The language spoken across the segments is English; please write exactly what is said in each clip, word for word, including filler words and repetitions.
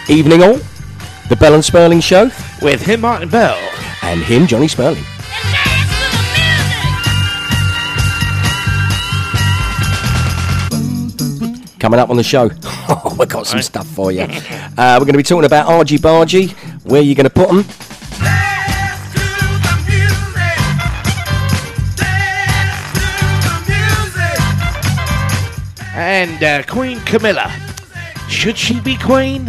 Evening all. The Bell and Sperling Show. With him, Martin Bell. And him, Johnny Sperling. Coming up on the show, oh, we've got some stuff for you. Uh, we're going to be talking about Argy Bargy. Where are you going to put them? And uh, Queen Camilla. Should she be queen?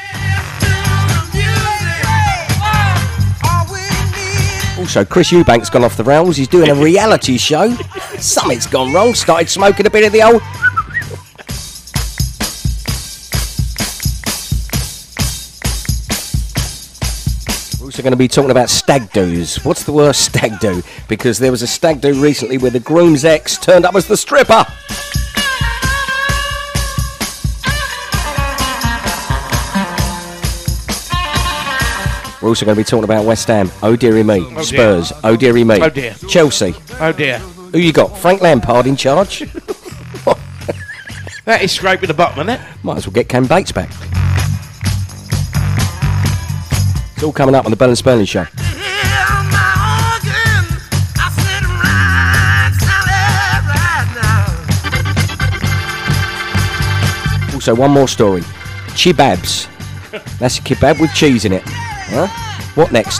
Also, Chris Eubank's gone off the rails. He's doing a reality show. Something's gone wrong. Started smoking a bit of the old... We're also going to be talking about stag do's. What's the worst stag do? Because there was a stag do recently where the groom's ex turned up as the stripper. We're also going to be talking about West Ham. Oh dearie me. Oh, Spurs. dear. Oh dearie me. Oh dear. Chelsea. Oh dear. Who you got? Frank Lampard in charge? That is scraping the bottom, isn't it? Might as well get Cam Bates back. It's all coming up on the Bell and Sperling Show. Also, one more story. Chibabs. That's a kebab with cheese in it. Huh? What next?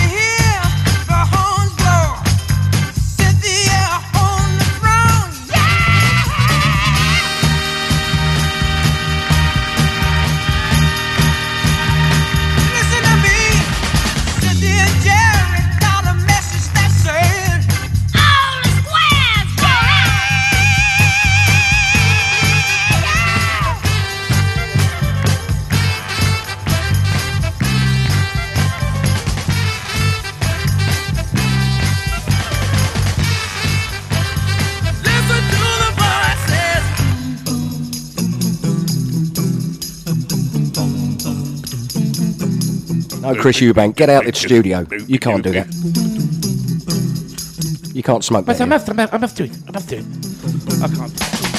No, Chris Eubank, get out of the studio. You can't do that. You can't smoke But that. I'm have to, I'm have to do it. I'm have to do it. I can't.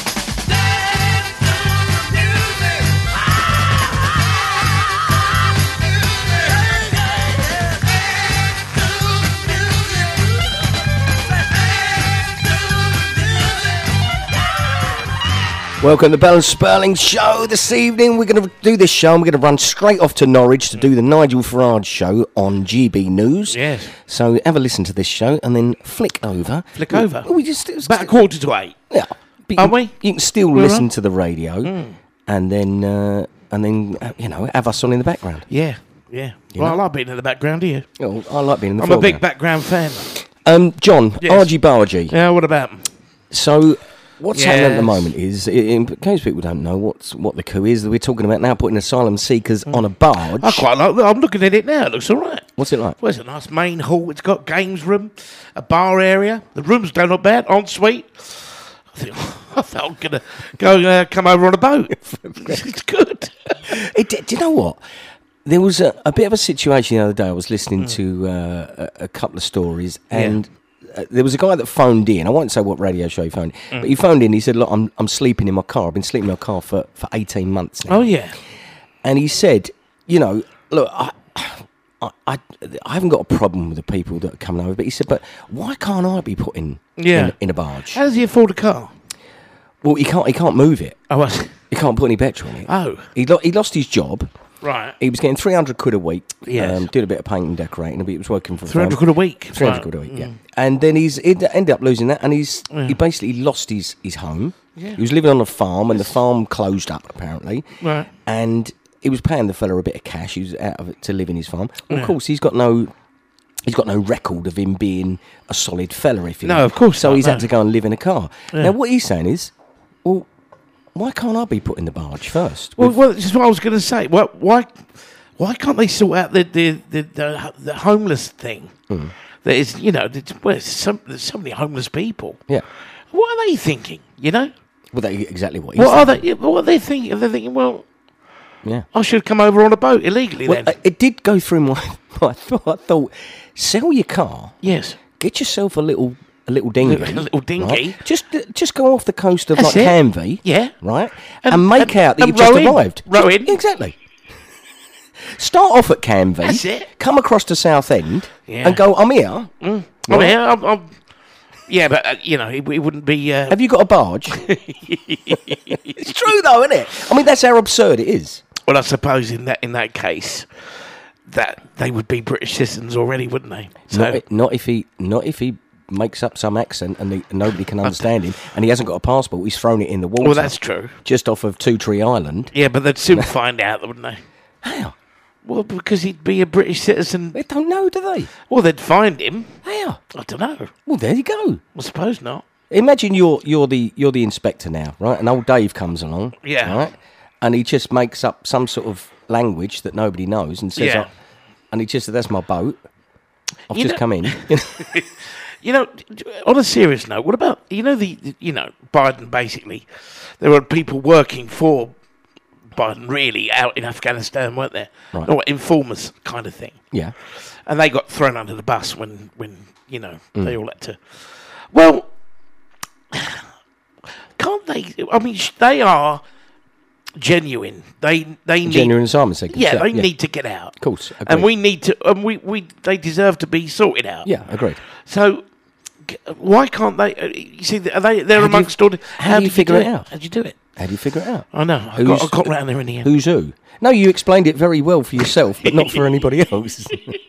Welcome to the Bell and Sperling Show. This evening we're going to do this show and we're going to run straight off to Norwich to do the Nigel Farage show on G B News. Yes. So have a listen to this show and then flick over. Flick over? We, we just, it's About a quarter to eight. Yeah. But Are you, we? You can still We're listen on? to the radio mm. and then, uh, and then uh, you know, have us on in the background. Yeah. Yeah. You Well, know? I like being in the background here. Oh, I like being in the I'm a foreground. big background fan. Um, John, Yes. Argy Bargy. Yeah, what about him? So... What's Yes. happening at the moment is, in case people don't know what's what the coup is, that we're talking about now putting asylum seekers Mm. on a barge. I quite like I'm looking at it now. It looks all right. What's it like? Well, it's a nice main hall. It's got games room, a bar area. The rooms don't look bad. Ensuite. I think I thought I'm going to go uh, come over on a boat. It's good. It, do you know what? There was a, a bit of a situation the other day. I was listening Mm. to uh, a, a couple of stories and... Yeah. Uh, there was a guy that phoned in. I won't say what radio show he phoned, mm. but he phoned in. He said, "Look, I'm I'm sleeping in my car. I've been sleeping in my car for, for eighteen months now." Oh yeah. And he said, "You know, look, I, I I I haven't got a problem with the people that are coming over, but he said, but why can't I be put in yeah. in, in a barge? How does he afford a car? Well, he can't he can't move it. Oh, I he can't put any petrol in it. Oh, he lo- he lost his job." Right. He was getting three hundred quid a week. Yes. Um, did a bit of painting and decorating, but he was working for three hundred quid a week. three hundred right. quid a week, mm. yeah. And then he's he ended up losing that, and he's Yeah. he basically lost his, his home. Yeah. He was living on a farm, and the farm closed up, apparently. Right. And he was paying the fella a bit of cash. He was out of it to live in his farm. Well, Yeah. of course, he's got no... He's got no record of him being a solid fella, if you No, like. of course So not, he's no. had to go and live in a car. Yeah. Now, what he's saying is, well, why can't I be put in the barge first? Well, With- well, this is what I was going to say. Well, why, why can't they sort out the the the, the, the homeless thing? Mm. That is, you know, there's, well, there's, some, there's so many homeless people. yeah. What are they thinking? You know, Well, that's exactly what he's what are saying. they? What are they thinking? They're thinking, well, Yeah. I should come over on a boat illegally Well, then. uh, it did go through my, my thought. I thought, sell your car, yes, get yourself a little a little dinghy, A little dinghy. right? Just uh, just go off the coast of That's like it. Canvey, Yeah. right, And- and, make and- out that and you've just row in. arrived. Row Just- in. exactly. Start off at Canvey. That's it. Come across to Southend Yeah. and go, I'm here. Mm. Oh, yeah, I'm, I'm, yeah, but, uh, you know, it, it wouldn't be... Uh, Have you got a barge? It's true, though, isn't it? I mean, that's how absurd it is. well, I suppose in that in that case, that they would be British citizens already, wouldn't they? So, Not, i- not if he, not if he makes up some accent and, he, and nobody can understand him, and he hasn't got a passport. He's thrown it in the water. well, that's true. just off of Two Tree Island. Yeah, but they'd soon find out, wouldn't they? How? Well, because he'd be a British citizen. They don't know, do they? Well, they'd find him. How? I don't know. Well, there you go. I suppose not. Imagine you're you're the you're the inspector now, right? And old Dave comes along, Yeah. right? And he just makes up some sort of language that nobody knows and says, Yeah. oh, and he just said, "That's my boat. I've You just know- come in." You know, on a serious note, what about, you know, the, the- you know, Biden basically, there were people working for Biden really out in Afghanistan, weren't there? Right. Or informers kind of thing. Yeah, And they got thrown under the bus when, when you know, Mm. they all had to. Well, can't they? I mean, sh- they are genuine. They they need. genuine assignment seekers. Yeah, they need to get out. Of course, And agreed. we need to. And we, we they deserve to be sorted out. Yeah, agreed. So g- why can't they? Uh, you see, are they? They're How do you- amongst all. The, how do you did figure do it out? How would you do it? How do you figure it out? I know. I Who's- got, I got round there in the end. Who's who? No, you explained it very well for yourself, but not for anybody else.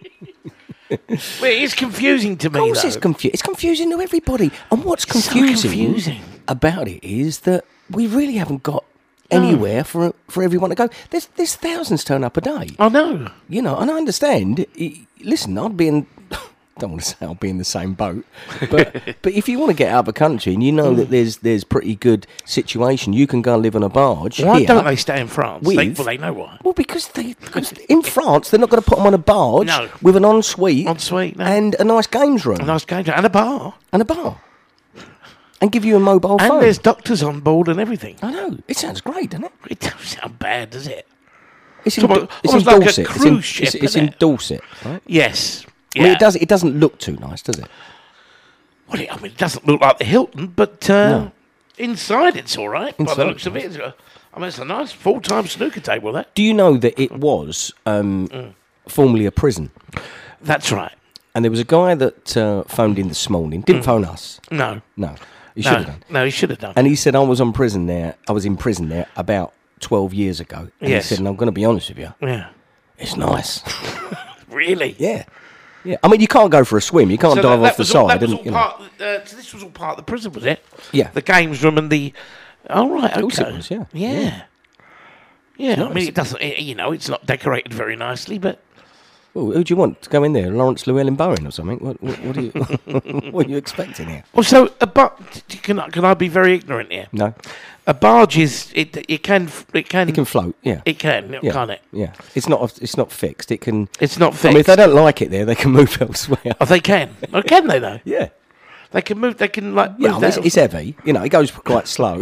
Well, it's confusing to me. Of course, though. it's confusing. It's confusing to everybody. And what's It's so confusing, confusing. about it is that we really haven't got anywhere for for everyone to go. There's there's thousands turn up a day. I know. You know, and I understand. y- Listen, I'd be in. Don't want to say I'll be in the same boat, but but if you want to get out of the country and you know that there's there's pretty good situation, you can go and live on a barge. Why here. don't they stay in France? They, with- well, they know why. Well, because they because in France they're not going to put them on a barge No. with an ensuite, Ensuite, no. and a nice games room A nice game and a bar. and a bar, and give you a mobile And phone. there's doctors on board and everything. I know it sounds great, doesn't it? It doesn't sound bad, does it? It's in, Come on, it's in almost like a Dorset. cruise it's in, ship, it's, it's isn't in it? Dorset, right? Yes. I mean, Yeah. it does. It doesn't look too nice, does it? Well, it, I mean, it doesn't look like the Hilton, but uh, No. inside it's all right. By Inside the looks of it, it's a, I mean, it's a nice full-time snooker table. That. Do you know that it was um, Mm. formerly a prison? That's right. And there was a guy that uh, phoned in this morning. Didn't phone us. No. No, he should Mm. no. have done. No, he should have done. And he said I was on prison there. I was in prison there about twelve years ago. And Yes. he said, and I'm going to be honest with you, yeah. it's nice. Really? yeah, yeah. I mean, you can't go for a swim. You can't So dive that, that off the was all, side. that was and, all you know. part. Uh, so this was all part of the prison, was it? Yeah. The games room and the. Oh right, okay. course it was, yeah. Yeah. Yeah. Yeah, I nice. mean, it doesn't. It, you know, it's not decorated very nicely, but Well, who do you want to go in there? Lawrence Llewellyn Bowen or something? What, what, what, are, you, what are you expecting here? well. So, a bar- can I, can I be very ignorant here? No, A barge is it. It can. It can. it can float. Yeah, It can. yeah, Can't it? Yeah, it's not. It's not fixed. It can. It's not I fixed. mean, if they don't like it there, they can move elsewhere. Oh, they can. Oh, can they though? Yeah, They can move. They can like. yeah. I move mean, it's, that- it's heavy. You know, it goes quite slow.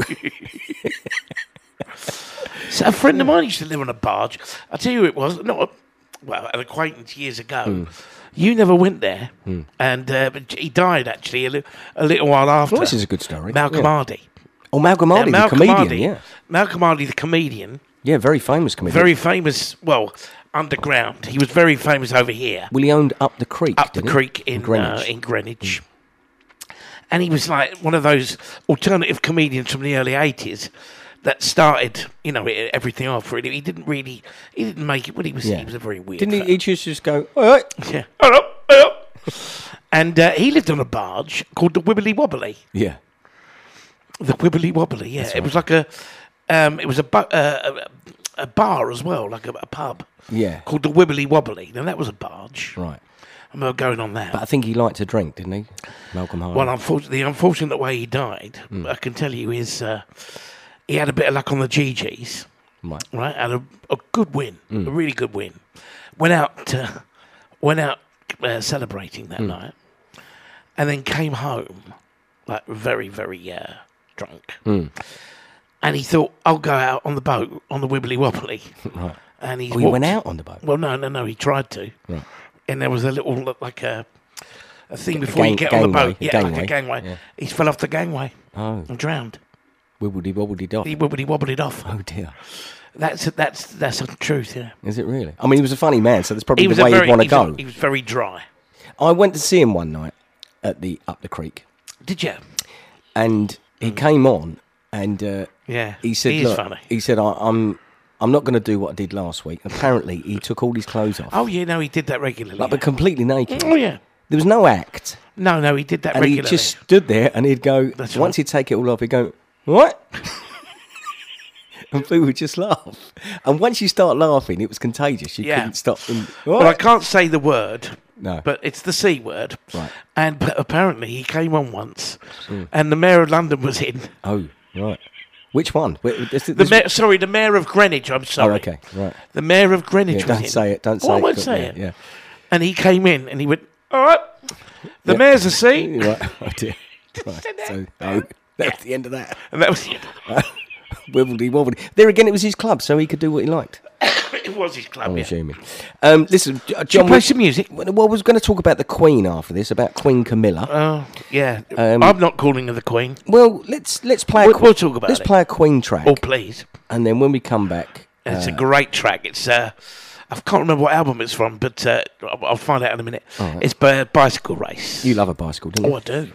So a friend of mine used to live on a barge. I tell you who it was. Not a, well, an acquaintance years ago. Hmm. You never went there, and uh, but he died actually a, li- a little while after. Well, this is a good story. Malcolm yeah. Hardy. Oh, Malcolm Hardy, Now, the comedian. Hardy, Yeah, Malcolm Hardy, the comedian, yeah, very famous comedian. very famous. Well, underground. He was very famous over here, Well, he owned Up the Creek. up the didn't he? creek in Greenwich. Uh, in Greenwich. And he was like one of those alternative comedians from the early eighties that started, you know, e- everything off. Really, he didn't really, he didn't make it. Well, he was, Yeah. he was a very weird. Didn't he? fella. He just just go. All right. Yeah. Hello, hello. And uh, he lived on a barge called the Wibbly Wobbly. Yeah. The Wibbly Wobbly, yeah. It was like a, um, it was a, bu- uh, a, a bar as well, like a, a pub Yeah. called the Wibbly Wobbly. Now that was a barge. Right. And we were going on that. But I think he liked to drink, didn't he, Malcolm Hardy? Well, unfortunately, the unfortunate way he died, Hmm. I can tell you, is uh, he had a bit of luck on the G Gs, right. right? Had a, a good win, Hmm. a really good win. Went out, uh, went out uh, celebrating Hmm. that night, and then came home like very, very uh, drunk. Hmm. And he thought, I'll go out on the boat on the Wibbly Wobbly. Right. And he, Oh, he went out on the boat. Well, no, no, no. He tried to, Right. and there was a little like a a thing before gang- you get on the gangway, boat. a Yeah, gangway, like a gangway. yeah. He fell off the gangway Oh, and drowned. Wibbledy wobbledy doff. He wibbledy wobbled off. Oh dear. That's that's that's the truth. Yeah. Is it really? I mean, he was a funny man, so that's probably He was the a way very, he'd want to he was go. a- he was very dry. I went to see him one night at the up the creek, Did you? and he came on, and uh, Yeah. he said, he is "Look," funny. he said, I, "I'm I'm not going to do what I did last week." Apparently, he took all his clothes off, Oh yeah, no, he did that regularly. like, but completely naked. Oh yeah. There was no act, No, no, he did that and regularly. he just stood there, and he'd go. That's once right. he'd take it all off, he'd go, "What?" And people would just laugh. And once you start laughing, it was contagious. You Yeah. couldn't stop them. Well, I can't say the word, No. but it's the C word. Right. And but apparently he came on once, and the mayor of London was in. Oh, right. Which one? Wait, this- The this- mayor, sorry, the mayor of Greenwich. I'm Oh, sorry. okay, right. The mayor of Greenwich Yeah, was don't in. say it. Don't say Oh, I it. won't Don't- say yeah, it. Yeah. And he came in and he went, "All right, the Yeah. mayor's a C," Right. Oh dear. Right. So, oh, that's the end of that. and that was it. Wibbledy wobbledy. There again, it was his club, so he could do what he liked. It was his club. I'm Yeah. assuming. Um, listen, J- Shall we John. play we- some music? Well, I was going to talk about the Queen after this, about Queen Camilla. Oh, yeah. Um, I'm not calling her the Queen. well, let's let's play. We'll, a, we'll talk about let's it. play a Queen track, Oh, please. and then when we come back, It's uh, a great track. It's uh, I can't remember what album it's from, but uh, I'll, I'll find out in a minute. right. It's by Bicycle Race. you love a bicycle, don't you? Oh, I do.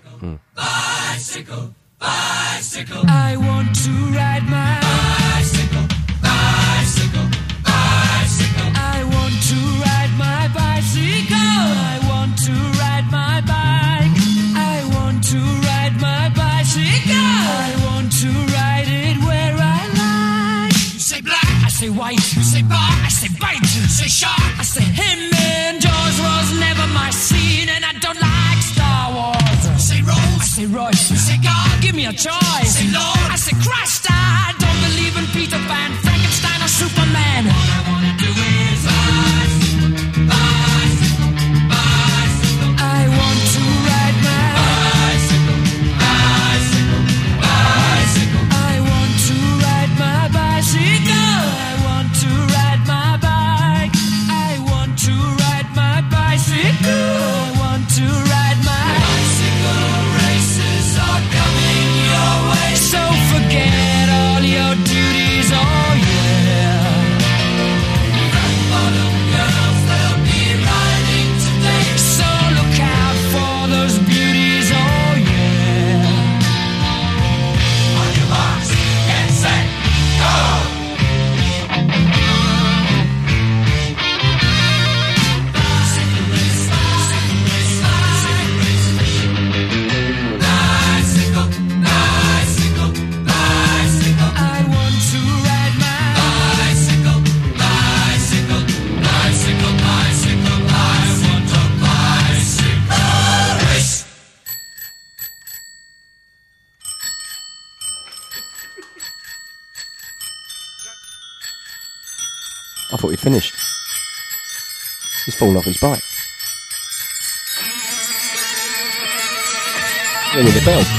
Bicycle, bicycle. I want to ride my bicycle, bicycle, bicycle. I want to ride my bicycle. I want to ride my bike. I want to ride my bicycle. I want to ride it where I like. You say black, I say white. You say bar, I say bite. You say shark, I say him. And Jaws was never my scene, and I don't like Star Wars. You say Rose, I say Royce. You say God, give me a choice. Say Lord, I say Christ. I don't believe in Peter Pan, Frankenstein, or Superman. All I wanna do is bicycle, bicycle, bicycle. I want to ride my bicycle, bicycle, bicycle. I want to ride my bicycle. I want to ride my bike. I want to ride my bicycle. I want to ride my bicycle. Races are coming your way, so forget all your duties. Oh yeah. Bottom girls, they'll be riding today, so look out for those beauties. Oh yeah. On your marks, get set, go. Bicycle race, bicycle race, bicycle race. Bicycle, bicycle, bicycle. I want to ride my bicycle, bicycle, bicycle, bicycle. I want a bicycle race. I thought he'd finished. He's fallen off his bike. Ringing the bell.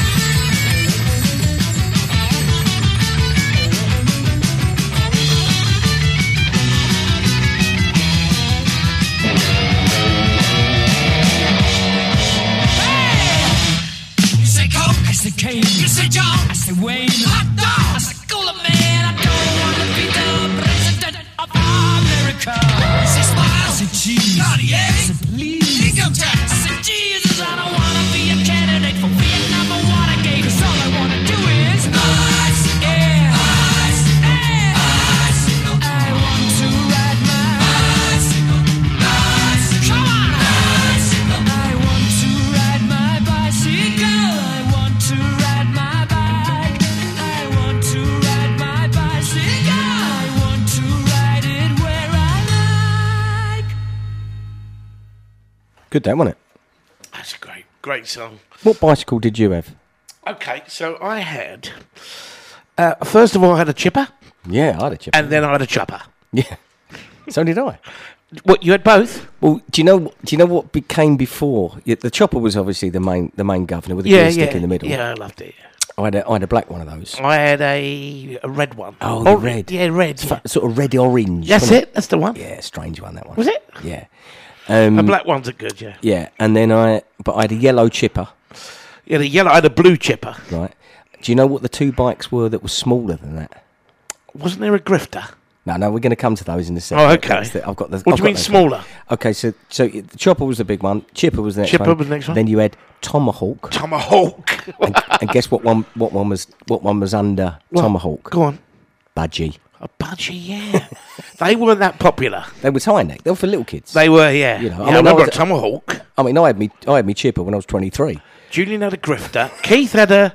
You say Coke, I say Kane. You say John, I say Wayne. Hot dog, I say Cooler Man. I don't want to be the president of America. I say Smile, I say Cheese. Cartier, I say Please. Income tax, I say Jesus. I don't want to be a candidate for Vietnam or Watergate. 'Cause all I want to do is bicycle, yeah, bicycle, yeah, bicycle. I want to ride my bicycle, bicycle. Come on, bicycle. I want to ride my bicycle. I want to ride my bike. I want to ride my bicycle. I want to ride it where I like. Good day, wasn't it? That's a great, great song. What bicycle did you have? Okay, so I had. Uh, first of all, I had a chipper, Yeah, I had a chip. and then I had a chopper. yeah. So did I. What, you had both? Well, do you know? Do you know what became before? Yeah, the chopper was obviously the main, the main governor with the Yeah, gear stick yeah. in the middle. Yeah, I loved it. I had, a, I had a black one of those. I had a, a red one. Oh, the Or- red. Yeah, red. Fa- Sort of red orange. That's wasn't it. That's the one. Yeah, strange one that one. Was it? Yeah. Um, The black ones are good, yeah. yeah, and then I, but I had a yellow chipper, Yeah, the yellow. I had a blue chipper. right? Do you know what the two bikes were that were smaller than that? Wasn't there a grifter? No, no, we're going to come to those in a second. Oh, okay. The, I've got the. What I've do you got mean those. smaller? Okay, so so the chopper was the big one. Chipper was the next Chipper one. was the next one. Then you had Tomahawk. Tomahawk. and, and guess what one? What one was? What one was under What? Tomahawk? Go on. Budgie. A budgie, yeah. They weren't that popular. They were tiny neck. They were for little kids. They were, yeah. You know, I yeah, I, mean, I remember was- a Tomahawk. I mean, I had me. I had me chipper when I was twenty-three. Julian had a grifter. Keith had a...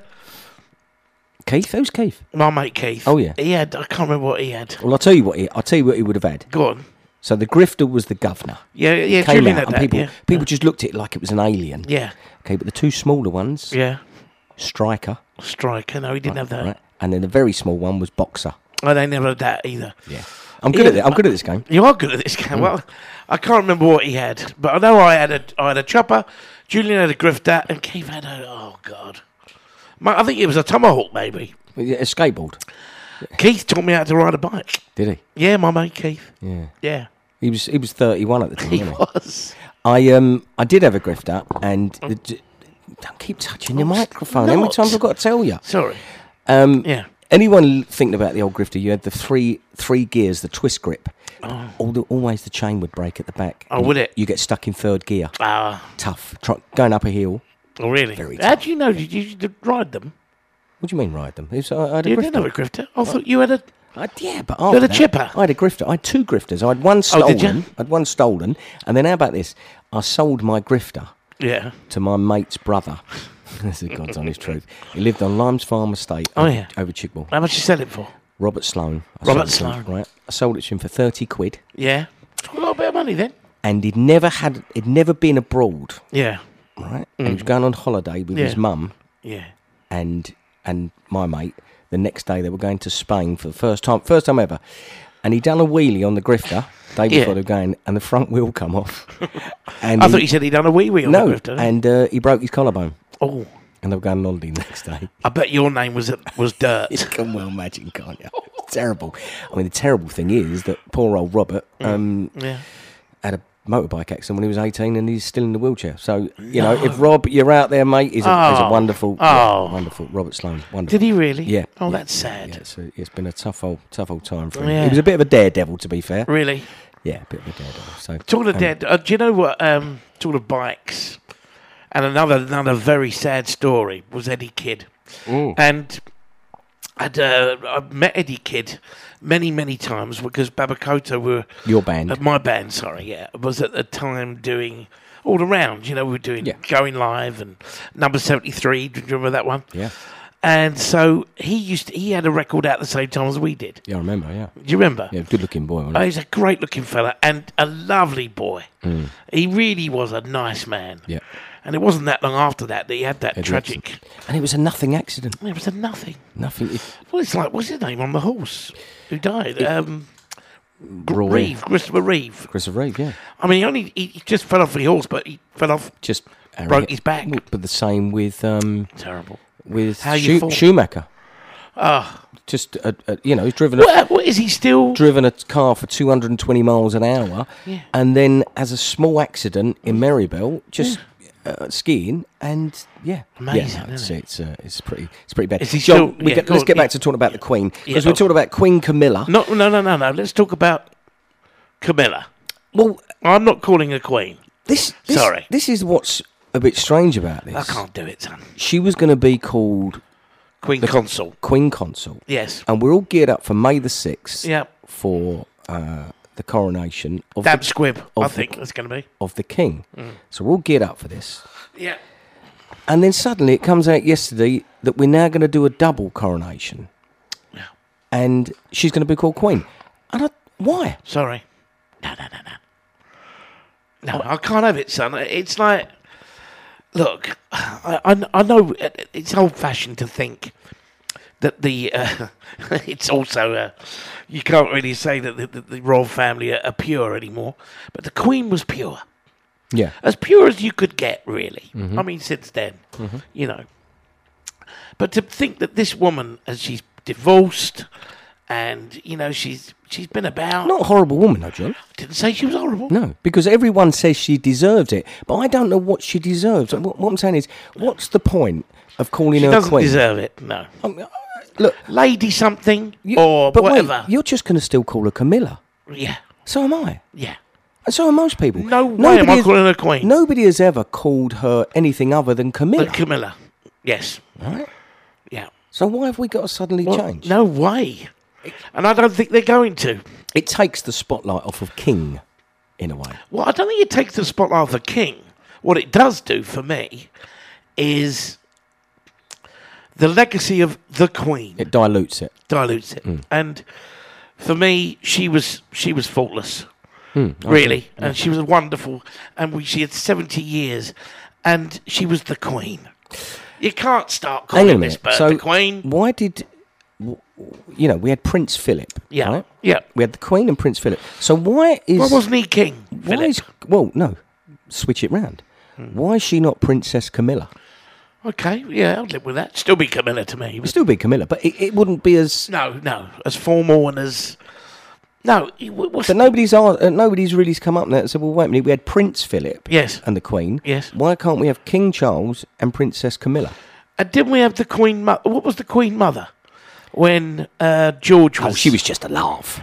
Keith, who's Keith? My mate Keith. Oh, yeah. He had... I can't remember what he had. Well, I'll tell you what. He, I'll tell you what he would have had. Go on. So the grifter was the governor. Yeah, yeah, Came Julian out had and that, people yeah. people just looked at it like it was an alien. Yeah, Okay, but the two smaller ones, yeah. Striker, Striker, no, he didn't have that. right, and then the very small one was Boxer. Oh, they never had that either. Yeah, I'm good Yeah. at it. I'm good at this game. You are good at this game. Well, I can't remember what he had, but I know I had a, I had a chopper, Julian had a grifter, and Keith had a, oh, God. Ma- I think it was a Tomahawk, maybe. Yeah, a skateboard. Keith taught me how to ride a bike. Did he? Yeah, my mate Keith. Yeah. Yeah, He was he was thirty-one at the time. he wasn't was. I um I did have a grifter, and the, d- don't keep touching your microphone. How many not. times I've got to tell you? Sorry. Um, Yeah. Anyone thinking about the old grifter? You had the three three gears, the twist grip. All the, always the chain would break at the back. Oh, And would you- it? You get stuck in third gear. Ah, Tough. Try, going up a hill. oh, really? Very How do you know? Did you used to ride them? What do you mean ride them? It was, I, I had a You grifter. didn't have a grifter. I thought you had a. I, yeah, but had after a that, chipper? I had a grifter. I had two grifters. I had one Oh, stolen. did you? I had one stolen, and then how about this? I sold my grifter Yeah. to my mate's brother. This is God's honest truth. He lived on Limes Farm Estate. Oh, over, yeah. over Chigwell. How much you sell it for? Robert Sloan. I Robert sold it to him, Sloan. right? I sold it to him for thirty quid, Yeah. It's got a little bit of money then. and he'd never had. He'd never been abroad, Yeah. right? And he was going on holiday with his Mm. Yeah. mum Yeah. and and my mate. The next day they were going to Spain for the first time, first time ever, and he done a wheelie on the grifter day Yeah. before they were going, and the front wheel come off. And I he- thought you said he'd done a wee wee on no, the grifter. and uh, he broke his collarbone, Oh, and they were going on holiday the next day. I bet your name was was Dirt. You can well imagine, can't you? It's terrible. I mean, the terrible thing is that poor old Robert um, Yeah. had a motorbike accident when he was eighteen, and he's still in the wheelchair. So you know, if Rob, you're out there, mate, he's a, he's a Oh. wonderful, yeah, Oh. wonderful Robert Sloan. Wonderful. Did he really? Yeah. Oh, yeah, that's sad. Yeah, so it's been a tough old, tough old time for him. Yeah. He was a bit of a daredevil, to be fair. Really? Yeah, a bit of a daredevil. So Talking of um, dead, uh, do you know what? Um, talking of bikes, and another another very sad story was Eddie Kidd, and I'd uh, I've met Eddie Kidd many many times because Babakoto were your band. uh, my band. Sorry, yeah, was at the time doing all around. You know, we were doing Yeah. Going Live and Number seventy three. Do you remember that one? yeah, And so he used to, he had a record out at the same time as we did. yeah, I remember. Yeah, Do you remember? yeah, good-looking boy. Wasn't Oh, he? he's a great looking fella and a lovely boy. He really was a nice man. Yeah. And it wasn't that long after that that he had that Eddie tragic. And it was a nothing accident. It was a nothing. Nothing. It, Well, it's like, what's his name on the horse who died? Um, Roy, Reeve, Christopher Reeve. Christopher Reeve. Yeah, I mean, he only he he just fell off the horse, but he fell off. just Broke his back. But the same with um Terrible. with How you Schu- fall? Schumacher. Ah, Just a, a, you know, he's driven a, what, what is he still? driven a car for two hundred twenty miles an hour, Yeah. and then has a small accident in Marybelle, just uh, skiing, and yeah, Amazing, Yeah, no, it's isn't it? it's, uh, it's pretty it's pretty bad. Is he John, still- we yeah, get, go let's on, get back yeah. to talking about the Queen because Yeah, we're oh. talking about Queen Camilla. No, no, no, no, no. Let's talk about Camilla. Well, I'm not calling her Queen. this, this Sorry. this is what's a bit strange about this. I can't do it, son. She was going to be called Queen Consul. Queen Consort. Yes. And we're all geared up for May the sixth Yeah. for uh, the coronation of Dab the, squib, I of the- think that's going to be. of the king. Mm. So we're all geared up for this. Yeah. And then suddenly it comes out yesterday that we're now going to do a double coronation. Yeah. And she's going to be called Queen. And I, why? Sorry. No, no, no, no. No, I can't have it, son. It's like, look, I, I, I know it's old-fashioned to think that the, uh, it's also, uh, you can't really say that the, the, the royal family are, are pure anymore, but the Queen was pure. Yeah. As pure as you could get, really. I mean, since then, you know. But to think that this woman, as she's divorced, and you know, she's she's been about. Not a horrible woman, though, John. Didn't say she was horrible. No, because everyone says she deserves it. But I don't know what she deserves. What, what I'm saying is, what's the point of calling She her doesn't queen. deserve it. No. I mean, look, Lady something you, or but whatever. Wait, you're just going to still call her Camilla. Yeah. So am I. Yeah. And so are most people. No way am I has- calling her queen. Nobody has ever called her anything other than Camilla. But Camilla. Yes. Right? Yeah. So why have we got to suddenly Well, change? no way. And I don't think they're going to. It takes the spotlight off of King, in a way. Well, I don't think it takes the spotlight off the king. What it does do for me is the legacy of the queen It dilutes it. dilutes it. Mm. And for me, she was she was faultless, Hmm, I really, see. and she was wonderful. And we, she had seventy years, and she was the queen. You can't start Hang on a calling this minute. bird So the queen. why did, w- you know, we had Prince Philip, Yeah, right? yeah. We had the Queen and Prince Philip. So why is... Why wasn't he king? why Philip? is well, no, switch it round. Hmm. Why is she not Princess Camilla? Okay, yeah, I'll live with that. Still be Camilla to me. It'd But still be Camilla, but it, it wouldn't be as... no, no, as formal and as no. it- What's But nobody's ar- uh, nobody's really come up there and said, well, wait a minute, we had Prince Philip yes, and the Queen. yes. Why can't we have King Charles and Princess Camilla? And didn't we have the Queen Mother? What was the Queen Mother when uh, George was? Oh, she was just a laugh.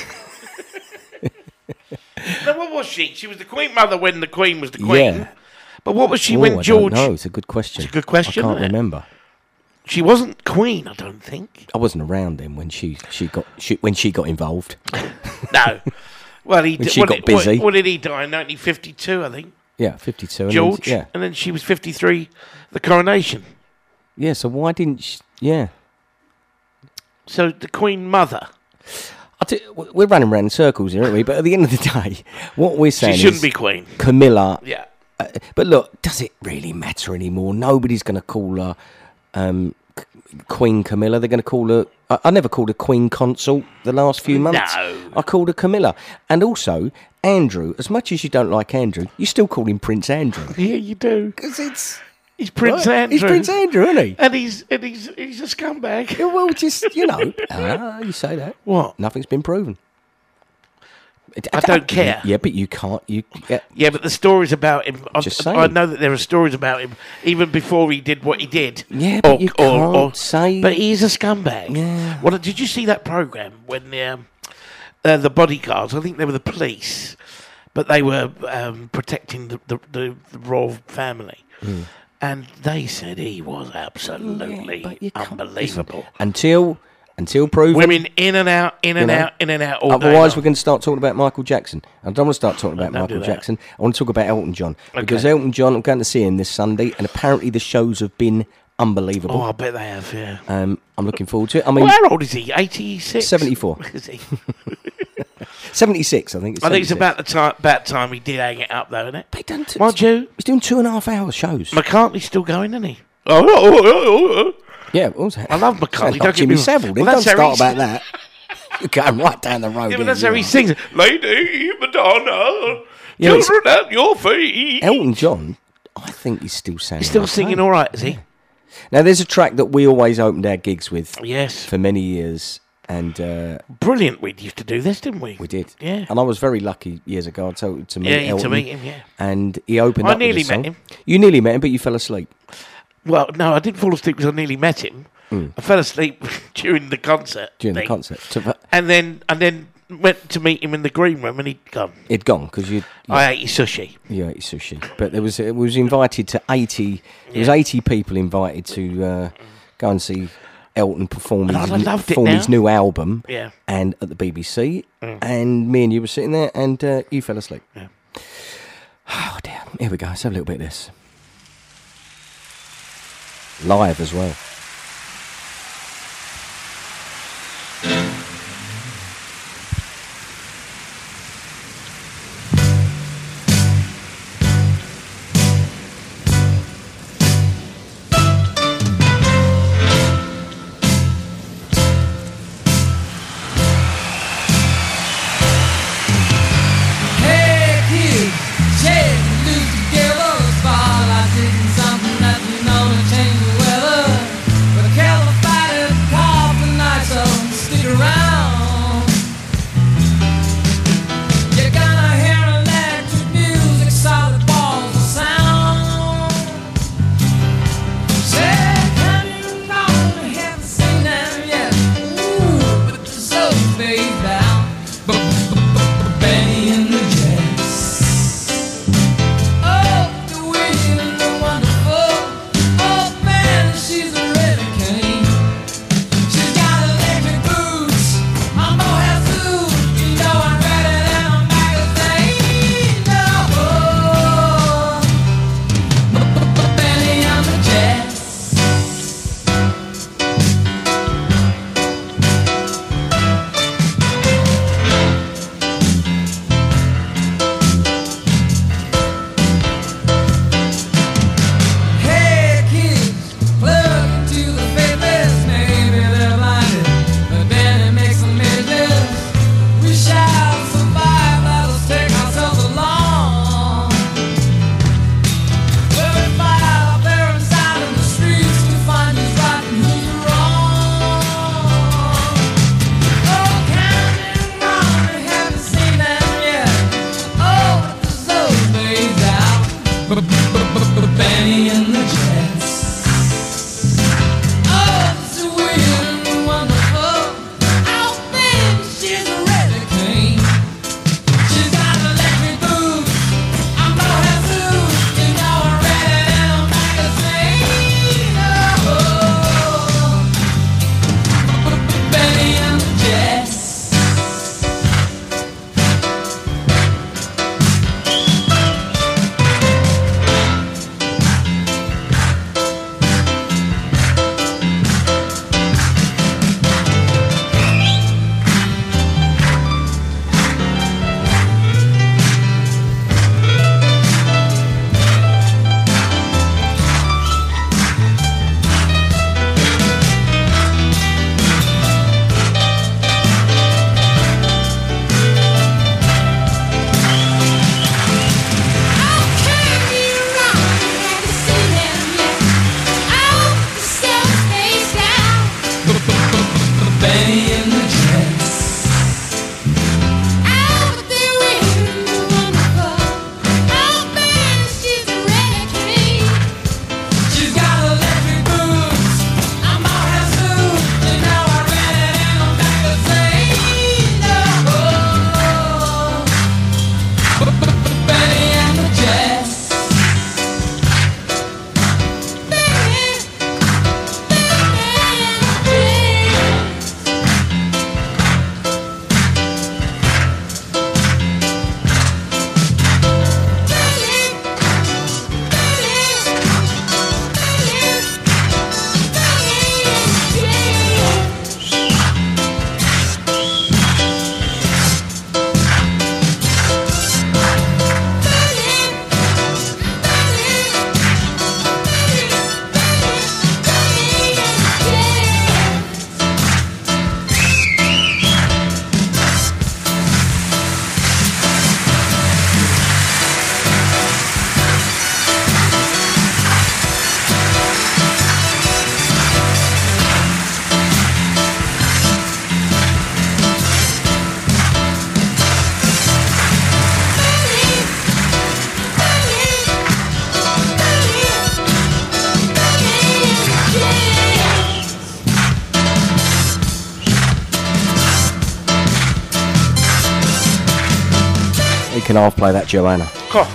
No, what was she? She was the Queen Mother when the Queen was the Queen. Yeah. But what was she Oh, when I George? don't know. It's a good question. It's a good question, I can't isn't it? remember. She wasn't Queen, I don't think. I wasn't around then when she, she got she, when she got involved. No. Well, he When did, she what got did- busy. What, what did he die in nineteen fifty-two? I think Yeah, fifty-two. and then- George. yeah, And then she was fifty-three. The coronation. yeah. So why didn't she, yeah? So the Queen Mother. I t- we're running around in circles here, aren't we? But at the end of the day, what we're She saying shouldn't is be Queen. Camilla. Yeah. Uh, but look, does it really matter anymore? Nobody's going to call her um, C- Queen Camilla. They're going to call her. I, I never called her Queen Consort the last few months. No. I called her Camilla. And also, Andrew, as much as you don't like Andrew, you still call him Prince Andrew. Yeah, you do. Because it's. He's Prince right? Andrew. He's Prince Andrew, isn't he? And he's and he's he's a scumbag. Yeah, well, just, you know. ah, you say that. What? Nothing's been proven. I don't care. Yeah, but you can't. You yeah, Yeah, but the stories about him. I, Just I saying. know that there are stories about him even before he did what he did. Yeah, but you can't say- But he's a scumbag. Yeah. Well, did you see that program when the um, uh, the bodyguards? I think they were the police, but they were um, protecting the, the, the, the royal family, and they said he was absolutely but you can't- unbelievable. until until proven. Women in and out, in and know, out, in and out. All day Otherwise, long. we're going to start talking about Michael Jackson. I don't want to start talking about don't do Michael that. Jackson. I want to talk about Elton John because Okay. Elton John. I'm going to see him this Sunday, and apparently the shows have been unbelievable. Oh, I bet they have. Yeah. Um, I'm looking forward to it. I mean, Well, how old is he? eighty-six? seventy-four. Is he? seventy-six, I think. It's I think it's seventy-six. about the time about time he did hang it up, though, isn't it? But he done t- Mind you, he's doing two and a half hour shows. McCartney's still going, isn't he? Oh, oh, oh, oh, oh. yeah, what was that? I love McCartney. Sounds Don't like get Jimmy me wrong. Savile. Well, Then don't that's how start he- about that. You're going right down the road. Yeah, but here, that's you how he are. sings. Lady Madonna, Yeah, it's- children at your feet. Elton John, I think he's still sounding. He's still okay. singing all right, is he? Now, there's a track that we always opened our gigs with Yes. for many years, and uh, Brilliant. We used to do this, didn't we? we did. Yeah. And I was very lucky years ago to, to meet Yeah, Elton. to meet him, yeah. And he opened I up with nearly a song. met him. You nearly met him, but you fell asleep. Well, no, I didn't fall asleep because I nearly met him. I fell asleep during the concert. Hmm. During the thing. concert. To, And then, and then went to meet him in the green room, and he'd gone. it'd gone because you I ate his sushi. you ate sushi. But there was it was invited to eighty. There was eighty people invited to uh, go and see Elton perform And his, I'd have loved it perform his now. new album. Yeah. And at the B B C, and me and you were sitting there, and uh, you fell asleep. Yeah. Oh dear! Here we go. Let's have a little bit of this. Live as well. Hey kids, shake loose together. Spotlight taking something that you know to change the weather. phased out. Benny and the Jets. Oh, the weird and the wonderful. Oh, Benny, she's a really king. She's got electric boots. I'm Mohead suit. You know I'm better than a magazine. No, Benny and the Jets. Hey kids, plug into the faithless. Maybe they're blinded, but then it makes them midget. We shall survive, let us take ourselves along. We're in fire up there inside in the streets to find who's right and who's wrong. Oh, counting wrong, we haven't seen them yet. Oh, but the soul fades out. Benny and the Jets. Oh, so weird and wonderful. Oh, baby, she's a really queen. She's got electric boots. I'm Mohead suit. You know I'm ready than a magazine. Oh, Benny and the Jets. Benny and the Jets. Oh, but they're weird and wonderful. Oh, baby, she's a really queen. She's got electric boots. I'm Mohead suit. You know I read it in a magazine. Oh, Benny and the Jets. Benny, Benny and the Jets. You can half play that, Joanna. Cool.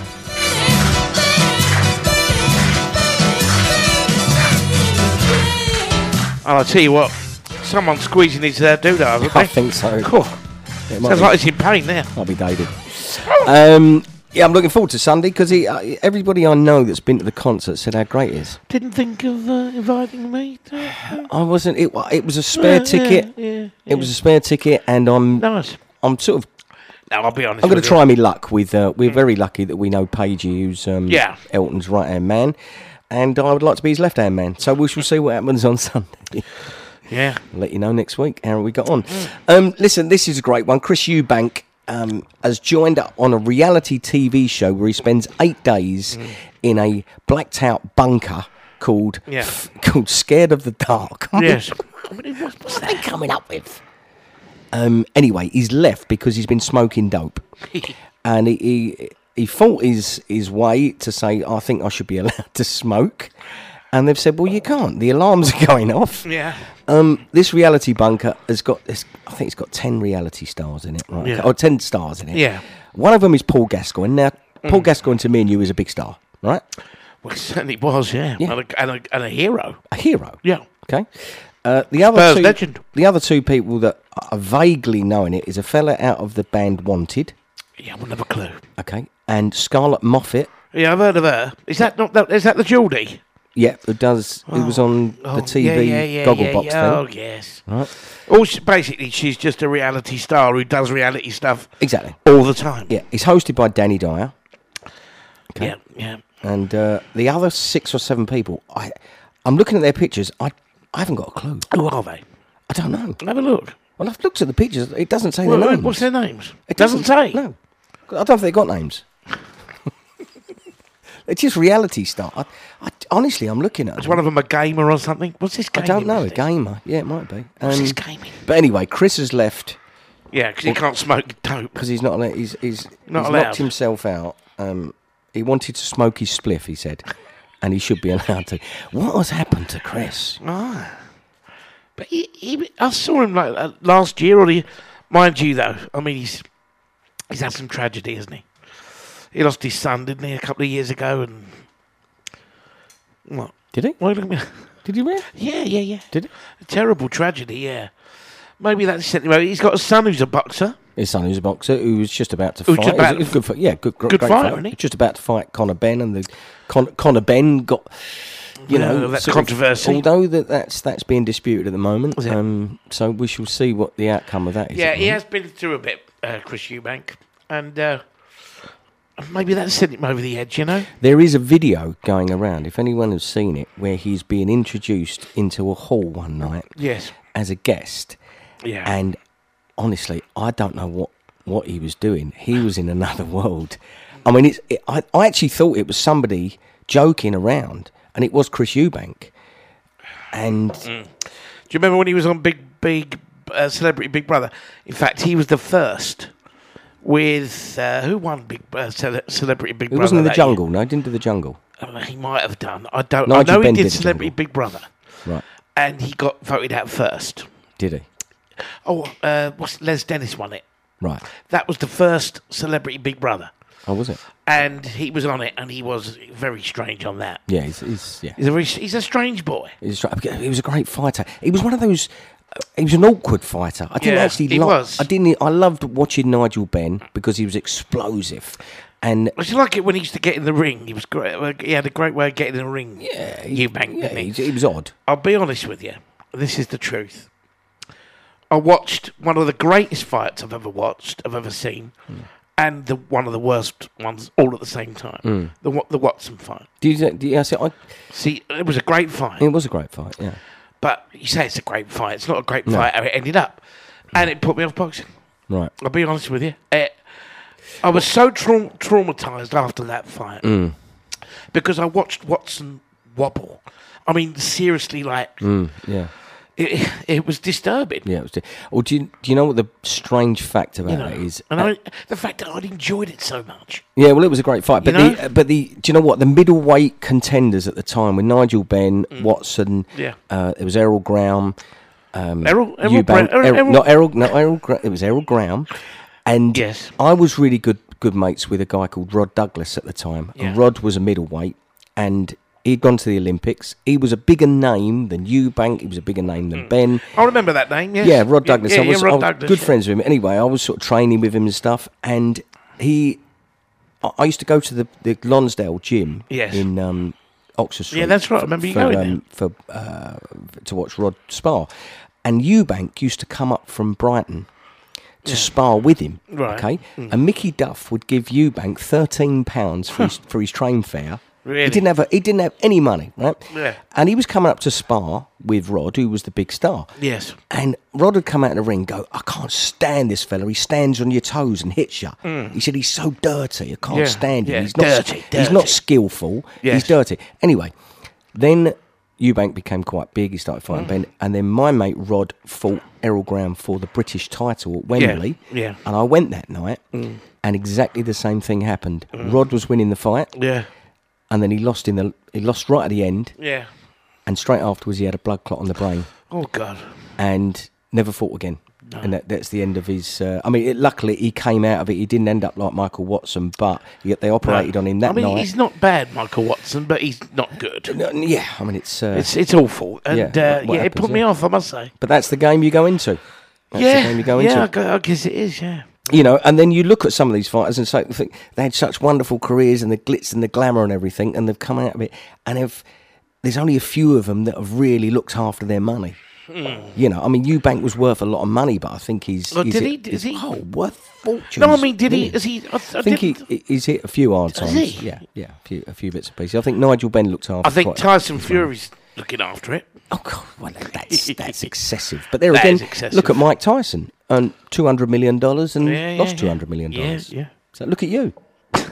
And I'll tell you what, someone's squeezing his uh, doodah, haven't I they? think so. Cool. It might Sounds be, like it's in pain there. might be David. Um, yeah, I'm looking forward to Sunday because uh, everybody I know that's been to the concert said how great it is. Didn't think of uh, inviting me. To, uh, I wasn't. It, wa- it was a spare yeah, ticket. Yeah, yeah, It was a spare ticket, and I'm nice. I'm sort of No, I'll be honest. I'm going with to you. try me luck with. Uh, we're very lucky that we know Pagey, who's um, Yeah. Elton's right hand man, and I would like to be his left hand man. So we shall see what happens on Sunday. Yeah. I'll let you know next week how we got on. Um, listen, this is a great one. Chris Eubank um, has joined up on a reality T V show where he spends eight days mm. in a blacked out bunker called Yeah. f- called Scared of the Dark. Yes. What's they coming up with? Um, anyway, he's left because he's been smoking dope, and he, he he fought his his way to say, I think I should be allowed to smoke. And they've said, well, you can't. The alarms are going off. Yeah. Um, this reality bunker has got, this, I think it's got ten reality stars in it, right? Yeah. Or ten stars in it. Yeah. One of them is Paul Gascoigne. Now, Paul Mm. Gascoigne to me and you is a big star, right? Well, it certainly was, yeah. Yeah. And, a, and, a, and a hero. A hero. Yeah. Okay. Uh, the other Spurs two, legend. the other two people that are vaguely knowing it is a fella out of the band Wanted, Yeah, I wouldn't have a clue. okay, and Scarlett Moffat. Yeah, I've heard of her. Is that not that? Is that the Geordie? Yeah, who does? It was on the Oh, T V yeah, yeah, yeah, Gogglebox yeah, yeah. Oh, thing, yes. right? Oh, she, basically, she's just a reality star who does reality stuff Exactly. all the time. Yeah, it's hosted by Danny Dyer. Okay. Yeah, yeah. And uh, the other six or seven people, I, I'm looking at their pictures. I, I haven't got a clue. Who are they? I don't know. Have a look. Well, I've looked at the pictures. It doesn't say Well, their names. what's their names? It doesn't say. No, I don't know if they've got names. It's just reality star. I, I, honestly, I'm looking at. Is them. one of them a gamer or something? What's this I gaming don't know. A business? gamer. Yeah, it might be. What's Um, this gaming? But anyway, Chris has left Yeah, because he can't smoke dope. because he's not. Allowed, he's he's, Not he's allowed. knocked himself out. Um, he wanted to smoke his spliff. He said, and he should be allowed to. What has happened to Chris? Ah. But he, he, I saw him like uh, last year, or the, mind you, though. I mean, he's he's had some tragedy, hasn't he? He lost his son, didn't he, a couple of years ago, and what? Did he? Why look at me? Did he really? Yeah, yeah, yeah. Did he? A terrible tragedy, yeah. Maybe that's sent him over. He's got a son who's a boxer. His son, who's a boxer, who was just about to Who's fight. just about It was a good, fight. Yeah, good, gr- Good great fighter, fight. isn't he? Just about to fight Conor Benn, and the Con- Conor Benn got, you Yeah, know, that sort of- controversy. although that that's that's being disputed at the moment, Is it? um, so we shall see what the outcome of that is. Yeah, at the he moment. has been through a bit, uh, Chris Eubank, and uh, maybe that sent him over the edge, you know? There is a video going around, if anyone has seen it, where he's being introduced into a hall one night Yes. as a guest, Yeah. and honestly, I don't know what, what he was doing. He was in another world. I mean, it's, it, I, I actually thought it was somebody joking around, and it was Chris Eubank. And Do you remember when he was on Big Big uh, Celebrity Big Brother? In fact, he was the first with uh, who won Big uh, Cele- Celebrity Big it Brother? wasn't in the that year? jungle. No, he didn't do the jungle. Uh, he might have done. I don't. Nigel I know Benn he did did the Celebrity jungle. Big Brother, Right. and he got voted out first. Did he? Oh, uh, what's Les Dennis won it? Right. That was the first Celebrity Big Brother, Oh, was it? and he was on it, and he was very strange on that. Yeah, he's, he's yeah. He's a very, he's a strange boy. He's, he was a great fighter. He was one of those. Uh, he was an awkward fighter. I didn't Yeah, actually. he li- was. I didn't. I loved watching Nigel Benn because he was explosive, and I just like it when he used to get in the ring. He was great. He had a great way of getting in the ring. yeah, Eubank, yeah, didn't he? he, he was odd. I'll be honest with you. This is the truth. I watched one of the greatest fights I've ever watched, I've ever seen, Hmm. and the one of the worst ones all at the same time. The Wa- the Watson fight. Do you? Do you I, said, I, See, it was a great fight, it was a great fight. Yeah. but you say it's a great fight. It's not a great No. fight how it ended up, and it put me off boxing. Right. I'll be honest with you. It, I was so traum- traumatized after that fight Mm. because I watched Watson wobble. I mean, seriously, like Mm, yeah. it, it was disturbing. Yeah. It was. Or do you? Do you know what the strange fact about You know, it is? and Uh, I, the fact that I'd enjoyed it so much. Yeah, well, it was a great fight, but You know? the but the do you know what the middleweight contenders at the time were Nigel Benn, Watson, Mm. Yeah. uh, it was Errol Graham, um, Errol- Errol Eubank, Brown- Errol- Errol- Errol- not Errol, no Errol, Gra- it was Errol Graham, and Yes. I was really good good mates with a guy called Rod Douglas at the time, Yeah. and Rod was a middleweight, and he'd gone to the Olympics. He was a bigger name than Eubank. He was a bigger name than Ben. I remember that name. Yes. Yeah, Rod Douglas. Yeah, I was, yeah, Rod I was Douglas, good yeah. friends with him. Anyway, I was sort of training with him and stuff, and he, I- I used to go to the, the Lonsdale gym Yes. in um, Oxford Street. Yeah, that's right. I remember you for, going um, for uh, to watch Rod spar, and Eubank used to come up from Brighton to spar with him. Right. Okay, and Mickey Duff would give Eubank thirteen pounds for his for his train fare. Really? He didn't have a, he didn't have any money, right? Yeah. And he was coming up to spar with Rod, who was the big star. Yes. And Rod would come out of the ring and go, I can't stand this fella. He stands on your toes and hits you. He said, he's so dirty. I can't Hmm. Yeah, stand him. yeah, He's not, dirty, He's dirty." not skillful. Yes. He's dirty. Anyway, then Eubank became quite big. He started fighting Hmm. Ben. And then my mate Rod fought Errol Graham for the British title at Wembley. yeah. And I went that night, and exactly the same thing happened. Rod was winning the fight, Yeah. and then he lost in the he lost right at the end. Yeah. and straight afterwards he had a blood clot on the brain Oh God. and never fought again. And that, that's the end of his. Uh, I mean, it, luckily he came out of it. He didn't end up like Michael Watson, but yet they operated on him that I mean, night. he's not bad, Michael Watson, but he's not good. No, yeah, I mean it's uh, It's it's awful, and Yeah, yeah, what- what yeah it happens, put me yeah. off, I must say. but that's the game you go into. That's yeah, the game you go yeah, I into. gu- I guess it is. Yeah. You know, and then you look at some of these fighters and say, think they had such wonderful careers and the glitz and the glamour and everything, and they've come out of it, and have, there's only a few of them that have really looked after their money. You know, I mean, Eubank was worth a lot of money, but I think he's. Oh, he's did hit- he? Is he? Oh, worth fortunes. No, I mean, did he? millions. Is he? I, th- I think he, didn't- he's hit a few hard Has times. he? Yeah, yeah, a few, a few bits and pieces. I think Nigel Benn looked after. I think quite- Tyson Fury's looking after it. Oh God, well, that's that's excessive. But there That again, is excessive. look at Mike Tyson, earned two hundred million dollars and Yeah, yeah, lost yeah. two hundred million Yeah, dollars. yeah. So look at you.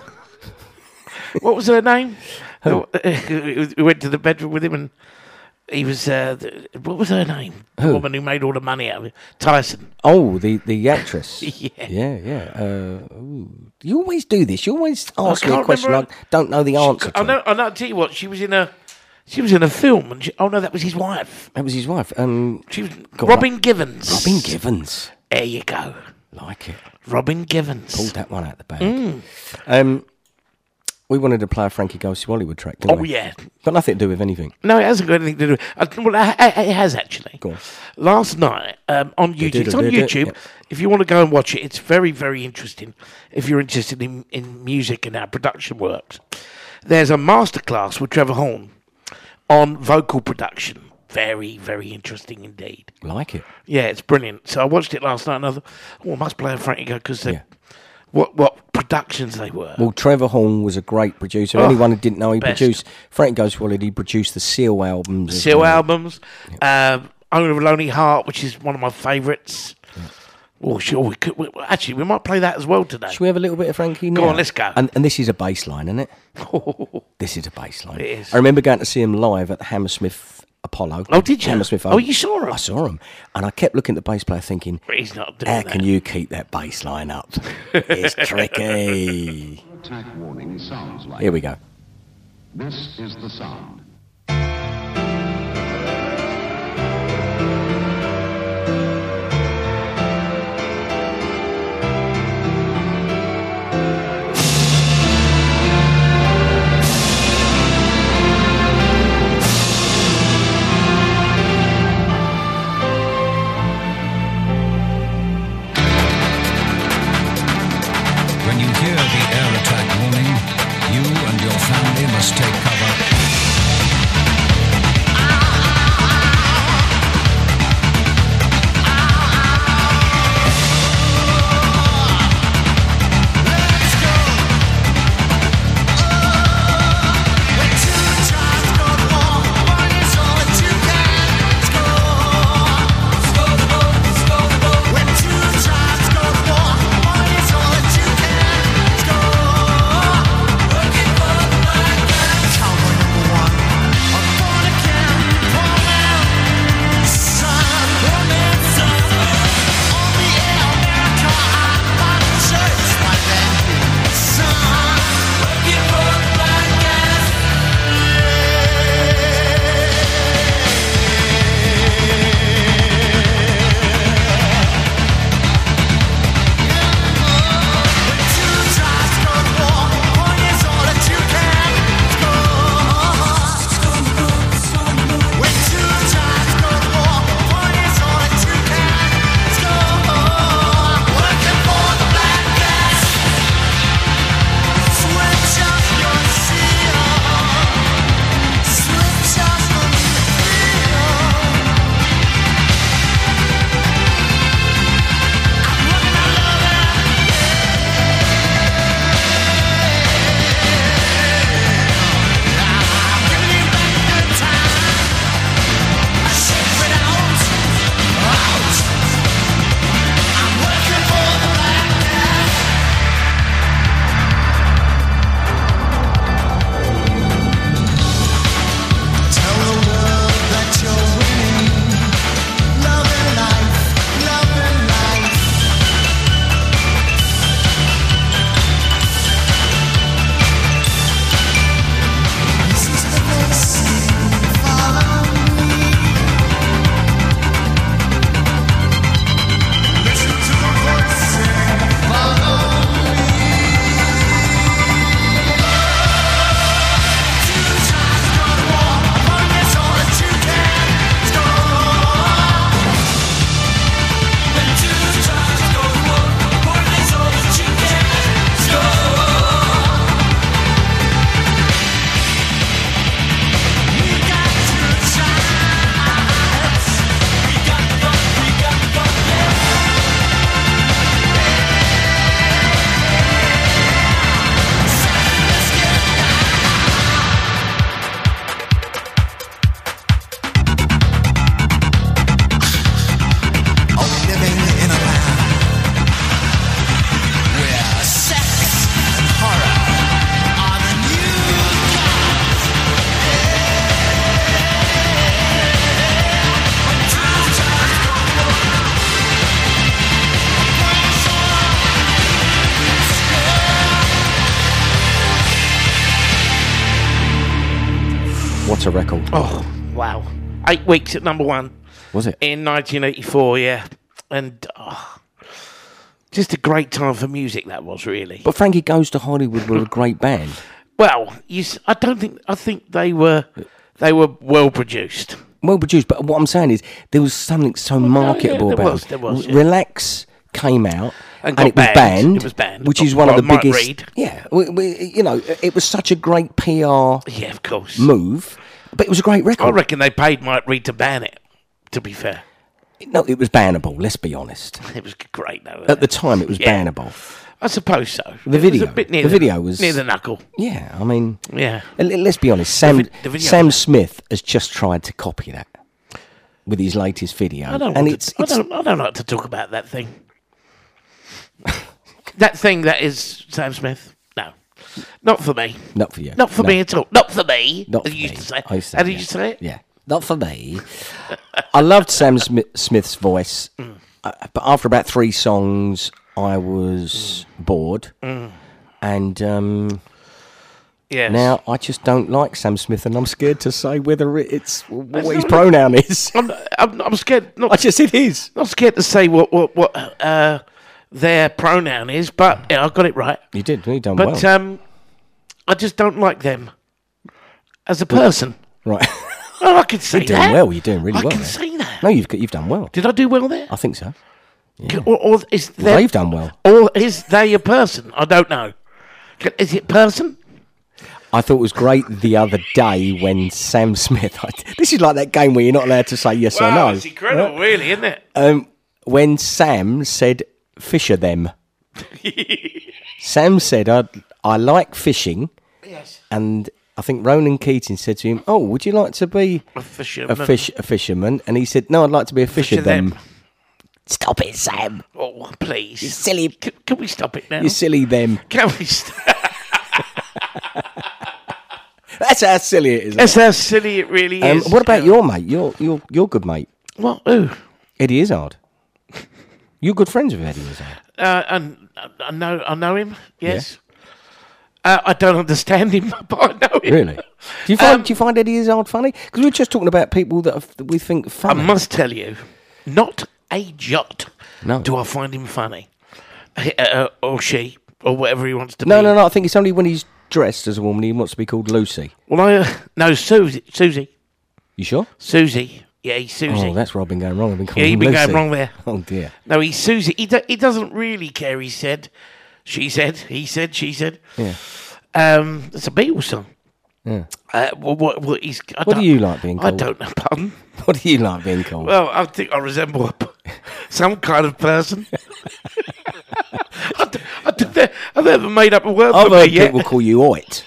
What was her name? Who went to the bedroom with him, and he was. Uh, the, what was her name? The Who? woman who made all the money out of it. Tyson. Oh, the the actress. Yeah. yeah, yeah. Uh, ooh. You always do this. You always ask me a can't question I remember don't know the answer to. I know. I know. I'll tell you what. She was in a. She was in a film, and she, oh no, that was his wife. That was his wife. Um, She was God, Robin Givens. Robin Givens. There you go. Like it. Robin Givens. Pulled that one out of the bag. Mm. Um, we wanted to play a Frankie Goes to Hollywood track, didn't Oh we? yeah. Got nothing to do with anything. No, it hasn't got anything to do. Uh, well, it, it has actually. Go on. Last night um, on YouTube. It's on Do-do-do-do-do. YouTube. Yep. If you want to go and watch it, it's very, very interesting. If you're interested in, in music and how production works, there's a masterclass with Trevor Horn on vocal production. Very, very interesting indeed. Like it. Yeah, it's brilliant. So I watched it last night and I thought, oh, I must play a Frankie Go because Yeah. what what productions they were. Well, Trevor Horn was a great producer. Oh, Anyone who didn't know, he best. produced Frankie Goes to Hollywood. He produced the Seal albums. as Seal well. albums, um, Owner of a Lonely Heart, which is one of my favourites. Oh, sure, we could. We, actually, we might play that as well today. Should we have a little bit of Frankie now? Go on, let's go. And, and this is a bass line, isn't it? This is a bass line. It is. I remember going to see him live at the Hammersmith Apollo. Oh, did you? Hammersmith. Oh, you saw him? I saw him. And I kept looking at the bass player thinking, He's not doing how that. can you keep that bass line up? It's tricky. Attack warning sounds like. Here we go. This is the sound. When you hear the air attack warning, you and your family must take cover. Cowboy What a record. Oh, wow. Eight weeks at number one Was it? in nineteen eighty-four, yeah. And oh, just a great time for music, that was, really. But Frankie Goes to Hollywood were a great band. Well, you, s- I don't think, I think they were, they were well produced. Well produced, but what I'm saying is there was something so marketable yeah, there about was, it. there was, yeah. Relax came out And and, got it was banned. banned. It was banned. Which Got- is one of by the Mike biggest. Reid. Yeah, we, we, you know, it was such a great P R Yeah, of course. move, but it was a great I record. reckon they paid Mike Reid to ban it, to be fair. No, it was bannable. Let's be honest. It was great, though. At the time, it was Yeah. bannable. I suppose so. The It was video- a bit near the video was- near the knuckle. Yeah, I mean, Yeah. and l- let's be honest. Sam vi- the video- Sam Smith has just tried to copy that with his latest video, I don't, and want it's, to, it's I don't. I don't like to talk about that thing. That thing that is Sam Smith. No, not for me. not for you. Not for No. me at all. Not for me. Not as for you used me. to say. I used to How say did you say it? Yeah, not for me. I loved Sam Smi- Smith's voice, Mm. uh, but after about three songs, I was Mm. bored, and um, Yes. now I just don't like Sam Smith, and I'm scared to say whether it- it's what his pronoun is. I'm, I'm, I'm scared. Not, I just said his. not scared to say what what what uh, their pronoun is, but yeah, I got it right. You did. You done But well. um, I just don't like them as a person. Right. Oh, I can say You're doing that. well. You're doing really I well. can there. say that. No, you've you've done well. Did I do well there? I think so. Or, or is Well, there, they've done well. Or is they a person? I don't know. Is it person? I thought it was great the other day when Sam Smith. This is like that game where you're not allowed to say yes or no. it's incredible, really, isn't it? Um, when Sam said "Fisher them," Sam said, "I I like fishing," Yes. and I think Ronan Keating said to him, "Oh, would you like to be A fisherman. a fish a fisherman?" And he said, "No, I'd like to be a fisher, Fisher them." them. Stop it, Sam! Oh, please. You silly, Can, can we stop it now? you silly them. Can we stop? That's how silly it is. isn't That's how silly it really it? Um, is. what about your mate? Your your your good mate, What? Who? Eddie Izzard. You're good friends with Eddie Izzard. Uh, and I know, I know him. Yes. Uh, I don't understand him, but I know him. Really? Do you find Um, do you find Eddie Izzard funny? Because we were just talking about people that, are, that we think I funny. must tell you, not a jot No. do I find him funny, uh, or she, or whatever he wants to no, be. no, no. I think it's only when he's dressed as a woman he wants to be called Lucy. Well, I uh, no Susie, Susie, You sure? Susie. Yeah, he's Susie. Oh, that's where I've been going wrong. I've been calling yeah, you've him been Lucy. going wrong there. Oh dear. No, he's Susie. He do, he doesn't really care. He said, she said, he said, she said. Yeah. Um, it's a Beatles song. Yeah. Uh, what, what, what, he's, I What do don't- you like being I called? don't know. Pardon. What do you like being called? Well, I think I resemble a p some kind of person. I, d- I d- they- I've never made up a word I've for me heard yet. people call you Oit.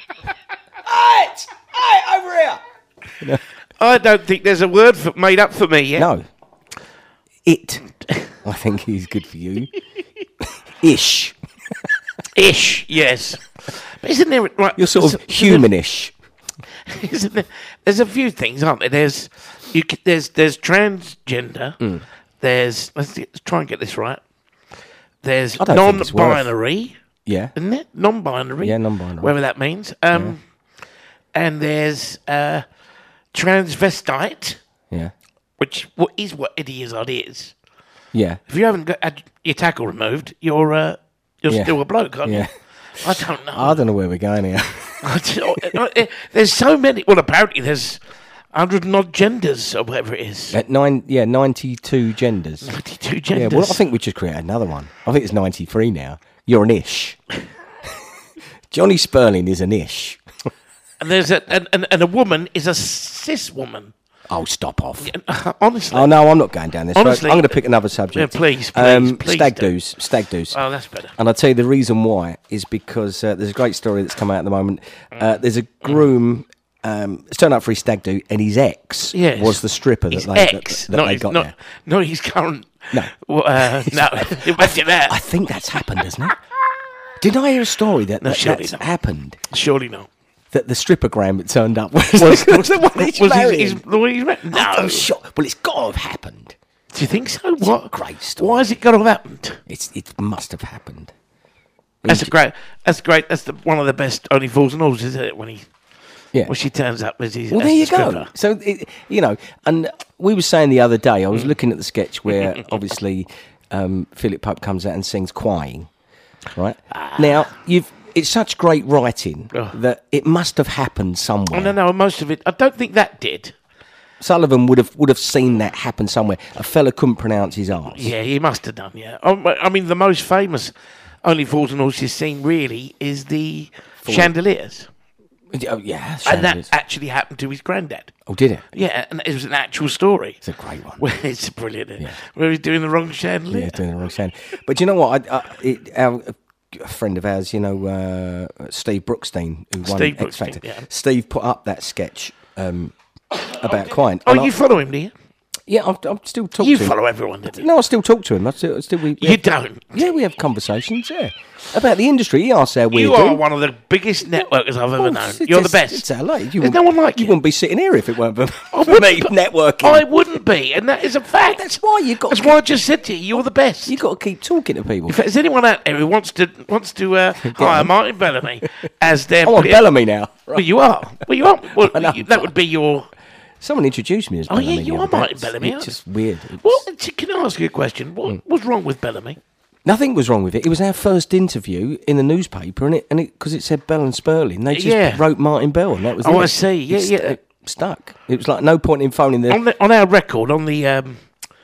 Oit! Oit, over here! I don't think there's a word for, made up for me yet. No. It. I think he's good for you. Ish. Ish, yes. But isn't there right? You're sort of isn't- isn't there- humanish. Isn't there, there's a few things, aren't there? There's you. c- There's there's transgender. Mm. There's let's, get- let's try and get this right. There's I don't think it's worth- non-binary, Yeah. isn't it? Non-binary. Yeah, non-binary. Whatever that means. Um, and there's uh, transvestite, Yeah. which what is what Eddie Izzard is. Yeah. If you haven't got had your tackle removed, you're uh, you're Yeah. still a bloke, aren't Yeah. you? I don't know. I don't know where we're going here. I don't- there's so many. Well, apparently there's hundred and odd genders or whatever it is. At nine, yeah, ninety-two genders. Ninety-two Yeah, genders. well, I think we just create another one. I think it's ninety-three now. You're an ish. Johnny Sperling is an ish. and there's a and, and, and a woman is a cis woman. Oh, stop off. Honestly. Oh, no, I'm not going down this road. Honestly- I'm going to pick another subject. Yeah, please, please, um, please Stag do. do's. Stag do's. Oh, that's better. And I'll tell you the reason why is because uh, there's a great story that's come out at the moment. Uh, there's a groom. Um, it's turned up for his stag do, and his ex Yes. was the stripper that His they, ex, that, that not they his, got not, there. not his current. No. Well, uh, no. Imagine that. I think that's happened, hasn't it? Did I hear a story that, No, that surely that's not. happened? Surely not. That the strippergram that turned up was, Was, was the one he's was marrying. his, his, the one he's married? No. I'm sure. Well, it's got to have happened. Do you think so? What? great story. Why has it got to have happened? It's it must have happened. That's a great. That's great. That's the, one of the best Only Fools and Horses, isn't it? When he Yeah. Well, she turns up as his. Well, as there you the go. stripper. So, it, you know, and we were saying the other day, I was looking at the sketch where obviously um, Philip Pope comes out and sings Crying, right? Now, you've it's such great writing Ah. Oh. that it must have happened somewhere. Oh, no, no, most of it. I don't think that did. Sullivan would have would have seen that happen somewhere. A fella couldn't pronounce his arse. Yeah, he must have done, yeah. Oh, I mean, the most famous Only Fools and Horses scene, really, is the chandeliers. Oh, yeah. And chandeliers. that actually happened to his granddad. Oh, did it? Yeah, and it was an actual story. It's a great one. Well, it's brilliant. Yeah. Where he's doing the wrong chandelier. Yeah, doing the wrong sound. But you know what? I, I, it, our, a friend of ours, you know, uh, Steve Brookstein, who won Steve X Factor. Brookstein, yeah. Steve put up that sketch um, about Quine. Oh, And you I, follow him, do you? yeah, I, I still talk You to him. follow everyone, don't you? No, I still talk to him. I still, I still we, we You have- don't. Yeah, we have conversations. Yeah, about the industry. He asks how we're You doing. are one of the biggest networkers I've ever Oh, known. it's- You're the it's- best. It's L A. You There's wouldn't- no one like you. you. wouldn't be sitting here if it weren't for, for wouldn't me be- networking. I wouldn't be, and that is a fact. That's why you got. That's to why I just said to you, you're the best. You got to keep talking to people. If there's anyone out there who wants to wants to uh, hire on. Martin Bellamy as their I'm on player- Bellamy now. Well, you are. Well, you are. Well, I know, you- that would be your. Someone introduced me as Oh, Bellamy. yeah, you the are other day. Martin It's- Bellamy, It's aren't just weird. It's- Well, can I ask you a question? What was wrong with Bellamy? Nothing was wrong with it. It was our first interview in the newspaper, and it and it because it said Bell and Sperling, they just Yeah. wrote Martin Bell, and that was Oh, it. I see. Yeah, It st- yeah. it stuck. It was like no point in phoning the. On the on our record, on the um,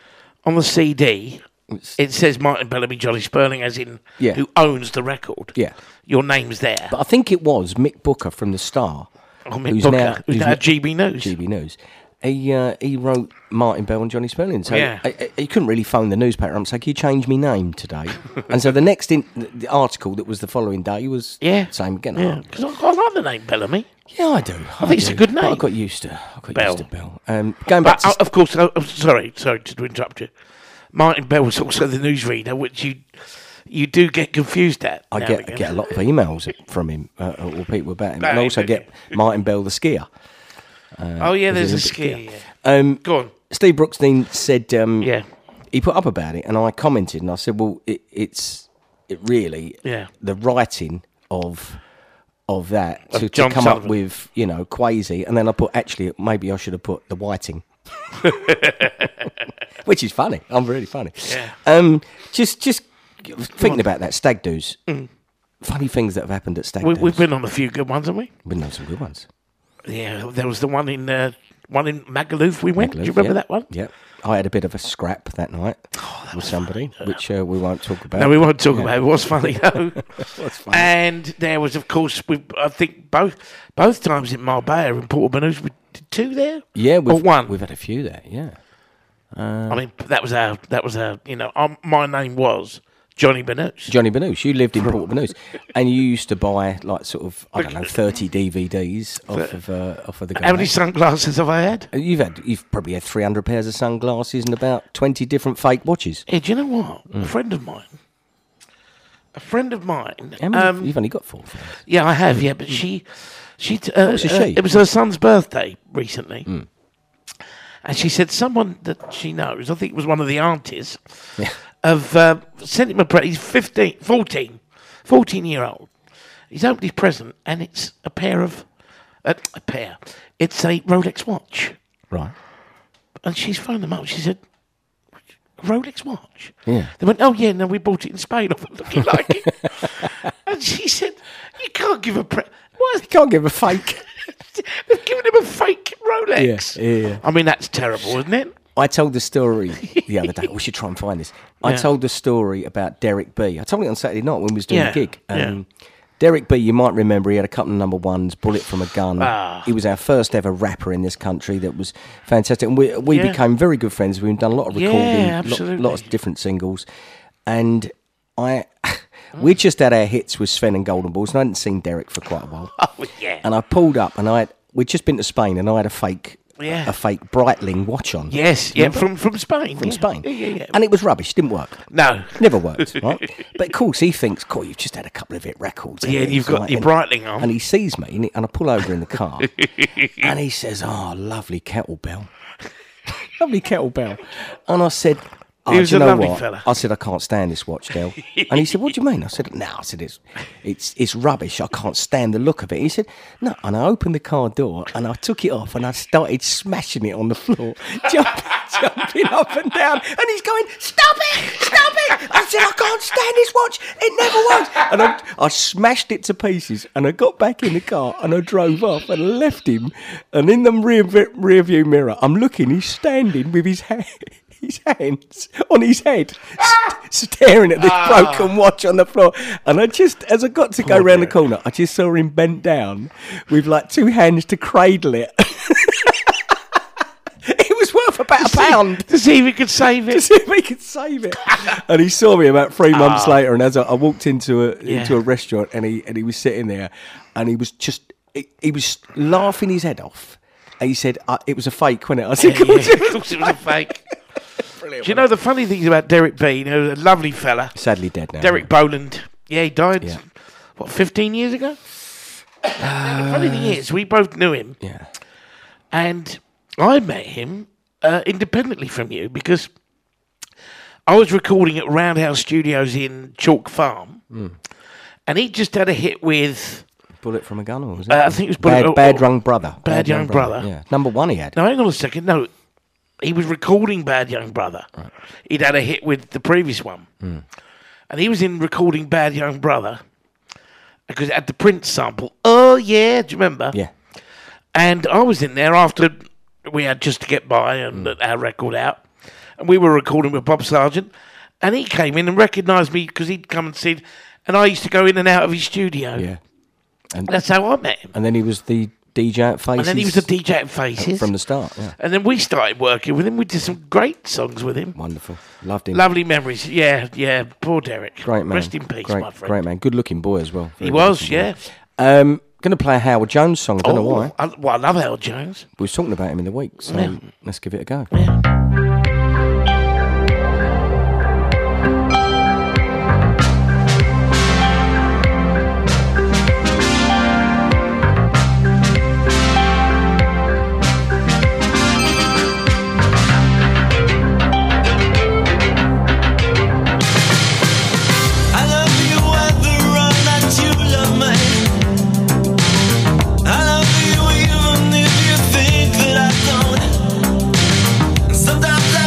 on the C D, it says Martin Bellamy, Johnny Sperling, as in Yeah. who owns the record. Yeah. Your name's there. But I think it was Mick Booker from the Star, Oh, Mick Booker, who's now G B News. G B News. He uh, he wrote Martin Bell and Johnny Sperling. So Yeah. I, I, he couldn't really phone the newspaper up and say, "Can you change me name today?" And so the next in, the article that was the following day was Yeah. same again. Yeah, Oh, because I, I like the name Bellamy. yeah, I do. I, think it's do. a good But I name. got used to. I got Bell. used to Bell. Um, going back But to uh, of course, uh, uh, sorry, sorry to interrupt you. Martin Bell was also the newsreader, which you you do get confused at. I now get and again. get a lot of emails from him uh, or people about him, and Right, I also okay. get Martin Bell the skier. Oh yeah, there's a Olympic skier. Yeah. Um, Go on. Steve Brookstein said um, Yeah. he put up about it, and I commented, and I said, "Well, it, it's it really Yeah. the writing of of that Of to, to John come Sullivan. up with you know Quasi, and then I put actually maybe I should have put the Whiting." Which is funny. I'm really funny. Yeah. Um, just just thinking about that stag do's. Funny things that have happened at stag We, do's. we've been on a few good ones, haven't we? We've been on some good ones. Yeah, there was the one in uh, one in Magaluf we went. Do you remember yeah. that one? Yeah. I had a bit of a scrap that night with somebody, which uh, we won't talk about. No, we won't talk Yeah. about it. It was funny though. That's funny. And there was, of course, we I think both both times in Marbella and Port Banús, we did two there. Yeah, or we've, one. We've had a few there. Yeah. I mean, that was our that was our you know um, my name was Johnny Banús. Johnny Banús, you lived in Port Banús, and you used to buy like sort of I don't know thirty D V Ds off of uh, off of the. How many garage. sunglasses have I had? You've had you've probably had three hundred pairs of sunglasses and about twenty different fake watches. Hey, do you know what? Mm. A friend of mine. A friend of mine. How many, um, you've only got four. Friends. yeah, I have. Yeah, but she, she. t- Uh, was a uh, she? it was her son's birthday recently, Mm. and she said someone that she knows. I think it was one of the aunties. Yeah. Have uh, sent him a present. He's fifteen, fourteen, fourteen year old. He's opened his present, and it's a pair of uh, a pair. It's a Rolex watch, Right. and she's phoned them up. She said, "A Rolex watch." Yeah. They went, "Oh yeah, no, we bought it in Spain. I looking like it." And she said, "You can't give a pre- what? Can't give a fake. They've given him a fake Rolex." Yeah, yeah, yeah. I mean, that's terrible, isn't it? I told the story the other day. We should try and find this. I Yeah. told the story about Derek B. I told it on Saturday night when we was doing Yeah, the gig. yeah. Derek B, you might remember, he had a couple of number ones, Bullet from a Gun. Ah. He was our first ever rapper in this country. That was fantastic. And we we Yeah. became very good friends. We've done a lot of Yeah, recording, lot, absolutely. lots of different singles. And I, we just had our hits with Sven and Golden Balls, and I hadn't seen Derek for quite a while. Oh yeah. And I pulled up, and I had, we'd just been to Spain, and I had a fake, Yeah. a fake Breitling watch on. Yes, yeah, from from Spain. From yeah. Spain. Yeah, yeah, yeah. And it was rubbish, didn't work. no. Never worked, right? But of course, he thinks, cool, you've just had a couple of hit records. Yeah, and you've got your and, Breitling on. And he sees me, and, he- and I pull over in the car, and he says, oh, lovely kettlebell. Lovely kettlebell. And I said, oh, he was do you a know lovely what? fella. I said, I can't stand this watch, Del. And he said, what do you mean? I said, no, I said, it's, it's, it's rubbish. I can't stand the look of it. He said, no. And I opened the car door and I took it off and I started smashing it on the floor, jumping, jumping up and down. And he's going, stop it, stop it. I said, I can't stand this watch. It never works. And I, I smashed it to pieces and I got back in the car and I drove off and I left him. And in the rear, rear view mirror, I'm looking, he's standing with his hand. His hands on his head, st- staring at this Ah. broken watch on the floor. And I just, as I got to go Poor round the Derek. corner, I just saw him bent down with like two hands to cradle it. It was worth about a pound To see if he could save to it. see if he could save it. And he saw me about three months later. And as I, I walked into a Yeah. into a restaurant, and he and he was sitting there, and he was just he, he was laughing his head off. And he said, uh, "It was a fake, wasn't it?" I said, Yeah, yeah, of course it was a fake. Do you know the funny thing about Derek Bean, who was a lovely fella? Sadly dead now. Derek Boland. Yeah, he died, Yeah. what, fifteen years ago? And the funny thing is, we both knew him, Yeah. and I met him uh, independently from you because I was recording at Roundhouse Studios in Chalk Farm, Mm. and he just had a hit with, Bullet from a gun, or was it? uh, I think it was Bullet- Bad, oh, Bad oh, Young Brother. Bad Young Brother. Yeah, number one he had. no, hang on a second, no, he was recording Bad Young Brother. He'd had a hit with the previous one. Mm. And he was in recording Bad Young Brother because it had the Prince sample. Oh, yeah, do you remember? Yeah. And I was in there after we had Just to Get By and Mm. our record out. And we were recording with Bob Sargent. And he came in and recognised me because he'd come and seen. And I used to go in and out of his studio. Yeah. And That's how I met him. and then he was the D J at Faces. And then he was a D J at Faces. from the start. Yeah. And then we started working with him. We did some great songs with him. Wonderful. Loved him. Lovely memories. Yeah, yeah. Poor Derek. Great man. Rest in peace, great, my friend. Great man. Good looking boy as well. He Very was, good-looking boy. yeah. Um, going to play a Howard Jones song. I don't know why. I, well, I love Hal Jones. We were talking about him in the week, so Yeah. let's give it a go. I love you whether or not you love me. I love you even if you think that I don't. Sometimes I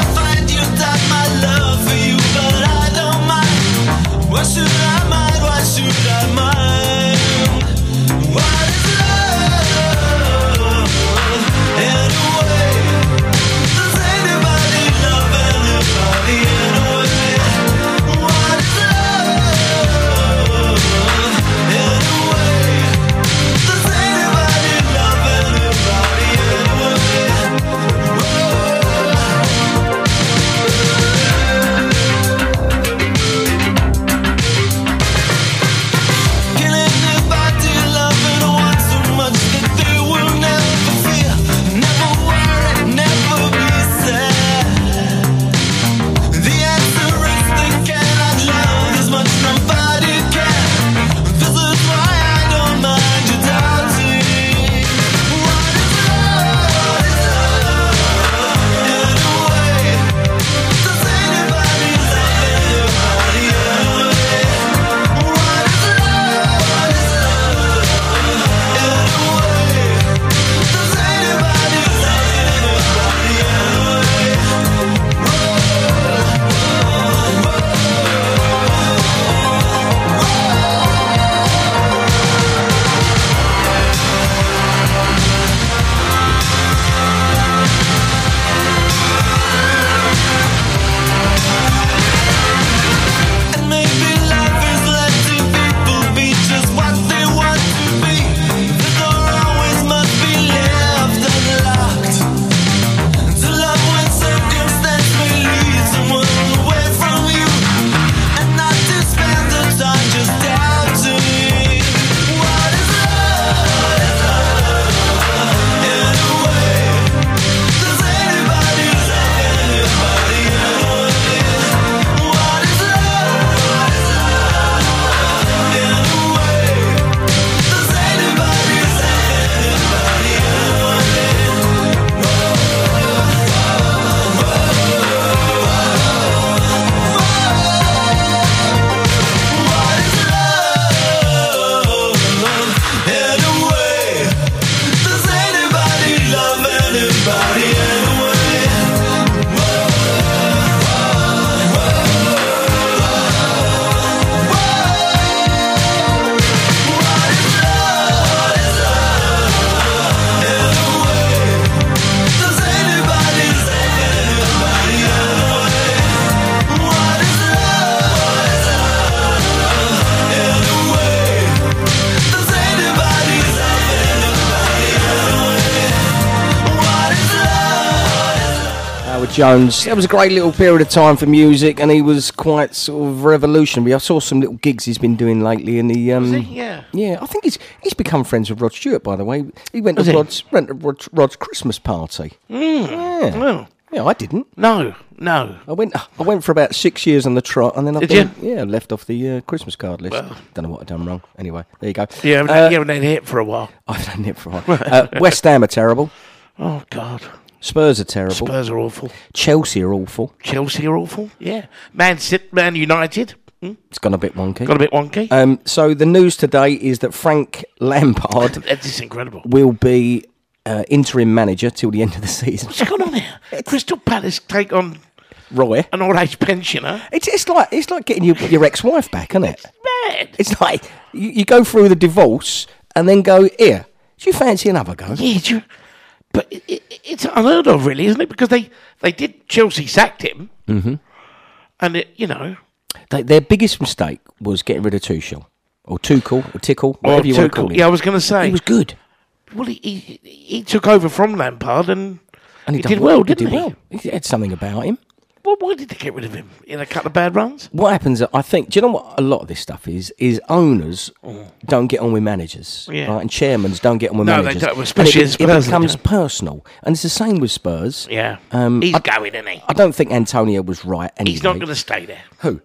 Jones. That was a great little period of time for music, and he was quite sort of revolutionary. I saw some little gigs he's been doing lately, and he, um, Is he? Yeah. yeah, I think he's he's become friends with Rod Stewart. By the way, he went Has to he? Rod's went to Rod's, Rod's Christmas party. Mm. Yeah, Well, yeah, I didn't. no, no. I went. I went for about six years on the trot, and then I Did been, yeah left off the uh, Christmas card list. Well. Don't know what I've done wrong. Anyway, there you go. You haven't, Uh, you haven't had a hit for a while. I've done it for a while. Uh, West Ham are terrible. Oh, God. Spurs are terrible. Spurs are awful. Chelsea are awful. Chelsea are awful. Yeah. Man City, Man United. Hmm? It's gone a bit wonky. Got a bit wonky. Um, so the news today is that Frank Lampard That's just incredible. will be uh, interim manager till the end of the season. What's going on here? Crystal Palace take on Roy, an old age pensioner. it's it's like it's like getting your, your ex-wife back, isn't it? Mad. It's like you, you go through the divorce and then go, here, do you fancy another go? Yeah, do you, but it, it, it's unheard of, really, isn't it? Because they, they did, Chelsea sacked him. Mm-hmm. And, it, you know. They, their biggest mistake was getting rid of Tuchel. Or Tuchel, or Tickle, Or whatever you want to call Tuchel. him. Yeah, I was going to say. He was good. Well, he, he, he took over from Lampard and, And he, done did well, He didn't did he? well. He had something about him. Well, why did they get rid of him? In a couple of bad runs? What happens, I think, do you know what a lot of this stuff is? Is owners don't get on with managers. Yeah. Right? And chairmans don't get on with No, they managers. don't, especially and at it, it Spurs, they becomes don't. personal. And it's the same with Spurs. Yeah. Um, He's I, going, isn't he? I don't think Antonio was right anyway. He's not going to stay there. Who?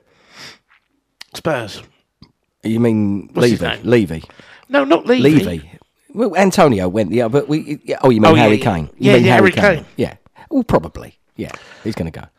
Spurs. You mean What's his Levy? name? Levy. No, not Levy. Levy. Well, Antonio went the other. We, yeah, oh, you mean Oh, yeah, Harry yeah. Kane? You Yeah, mean yeah, Harry Kane. Yeah. Well, probably. Yeah. He's going to go.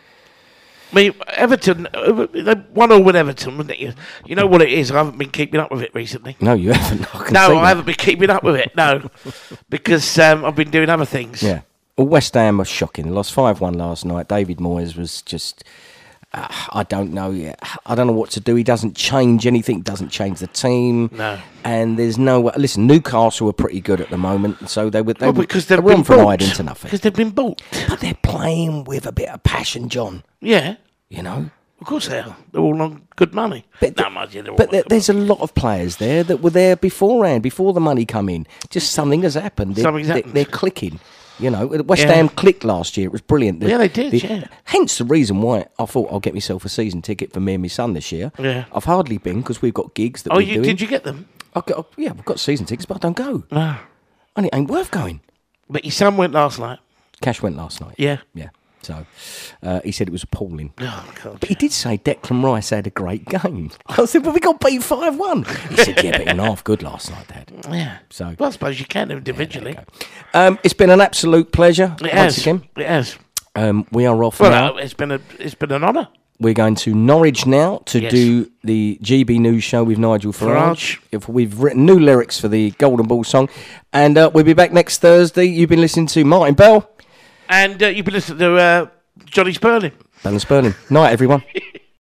I mean, Everton, uh, they won all with Everton, wouldn't it? You know what it is? I haven't been keeping up with it recently. No, you haven't. I can No, see I that. haven't been keeping up with it, no. Because um, I've been doing other things. Yeah. Well, West Ham was shocking. They lost five one last night. David Moyes was just... Uh, I don't know yet. I don't know what to do. He doesn't change anything. Doesn't change the team. No. And there's no... Listen, Newcastle are pretty good at the moment, so they were, they Well, were, because they they've were been on from bought. hiding to nothing. Because they've been bought. But they're playing with a bit of passion, John. Yeah, You know? of course they are. They're all on good money. But, no, mind you, they're all but on there, good there's a lot of players there that were there beforehand, before the money come in. Just something has happened. They're, Something's they're, happened. they're clicking. You know, West Yeah. Ham clicked last year. It was brilliant. The- Yeah, they did, the- yeah. Hence the reason why I thought I'll get myself a season ticket for me and my son this year. Yeah. I've hardly been because we've got gigs that Oh, we're you, doing. did you get them? I've got, yeah, we've got season tickets, but I don't go. No. And it ain't worth going. But your son went last night. Cash went last night. Yeah. Yeah. So uh, he said it was appalling. Oh, God. But he did say Declan Rice had a great game. I said, well, we got beat five one. He said, yeah, but you're half good last night, Dad. Yeah. So- Well, I suppose you can individually. Um, it's been an absolute pleasure It once has. again. It has. Um, we are off Well, now. uh, it's been a it's been an honour. We're going to Norwich now to Yes. do the G B News show with Nigel Farage. Farage. If we've written new lyrics for the Golden Ball song, and uh, we'll be back next Thursday. You've been listening to Martin Bell, And uh, you've been listening to uh, Johnny Sperling. Balance Burning. Night, everyone.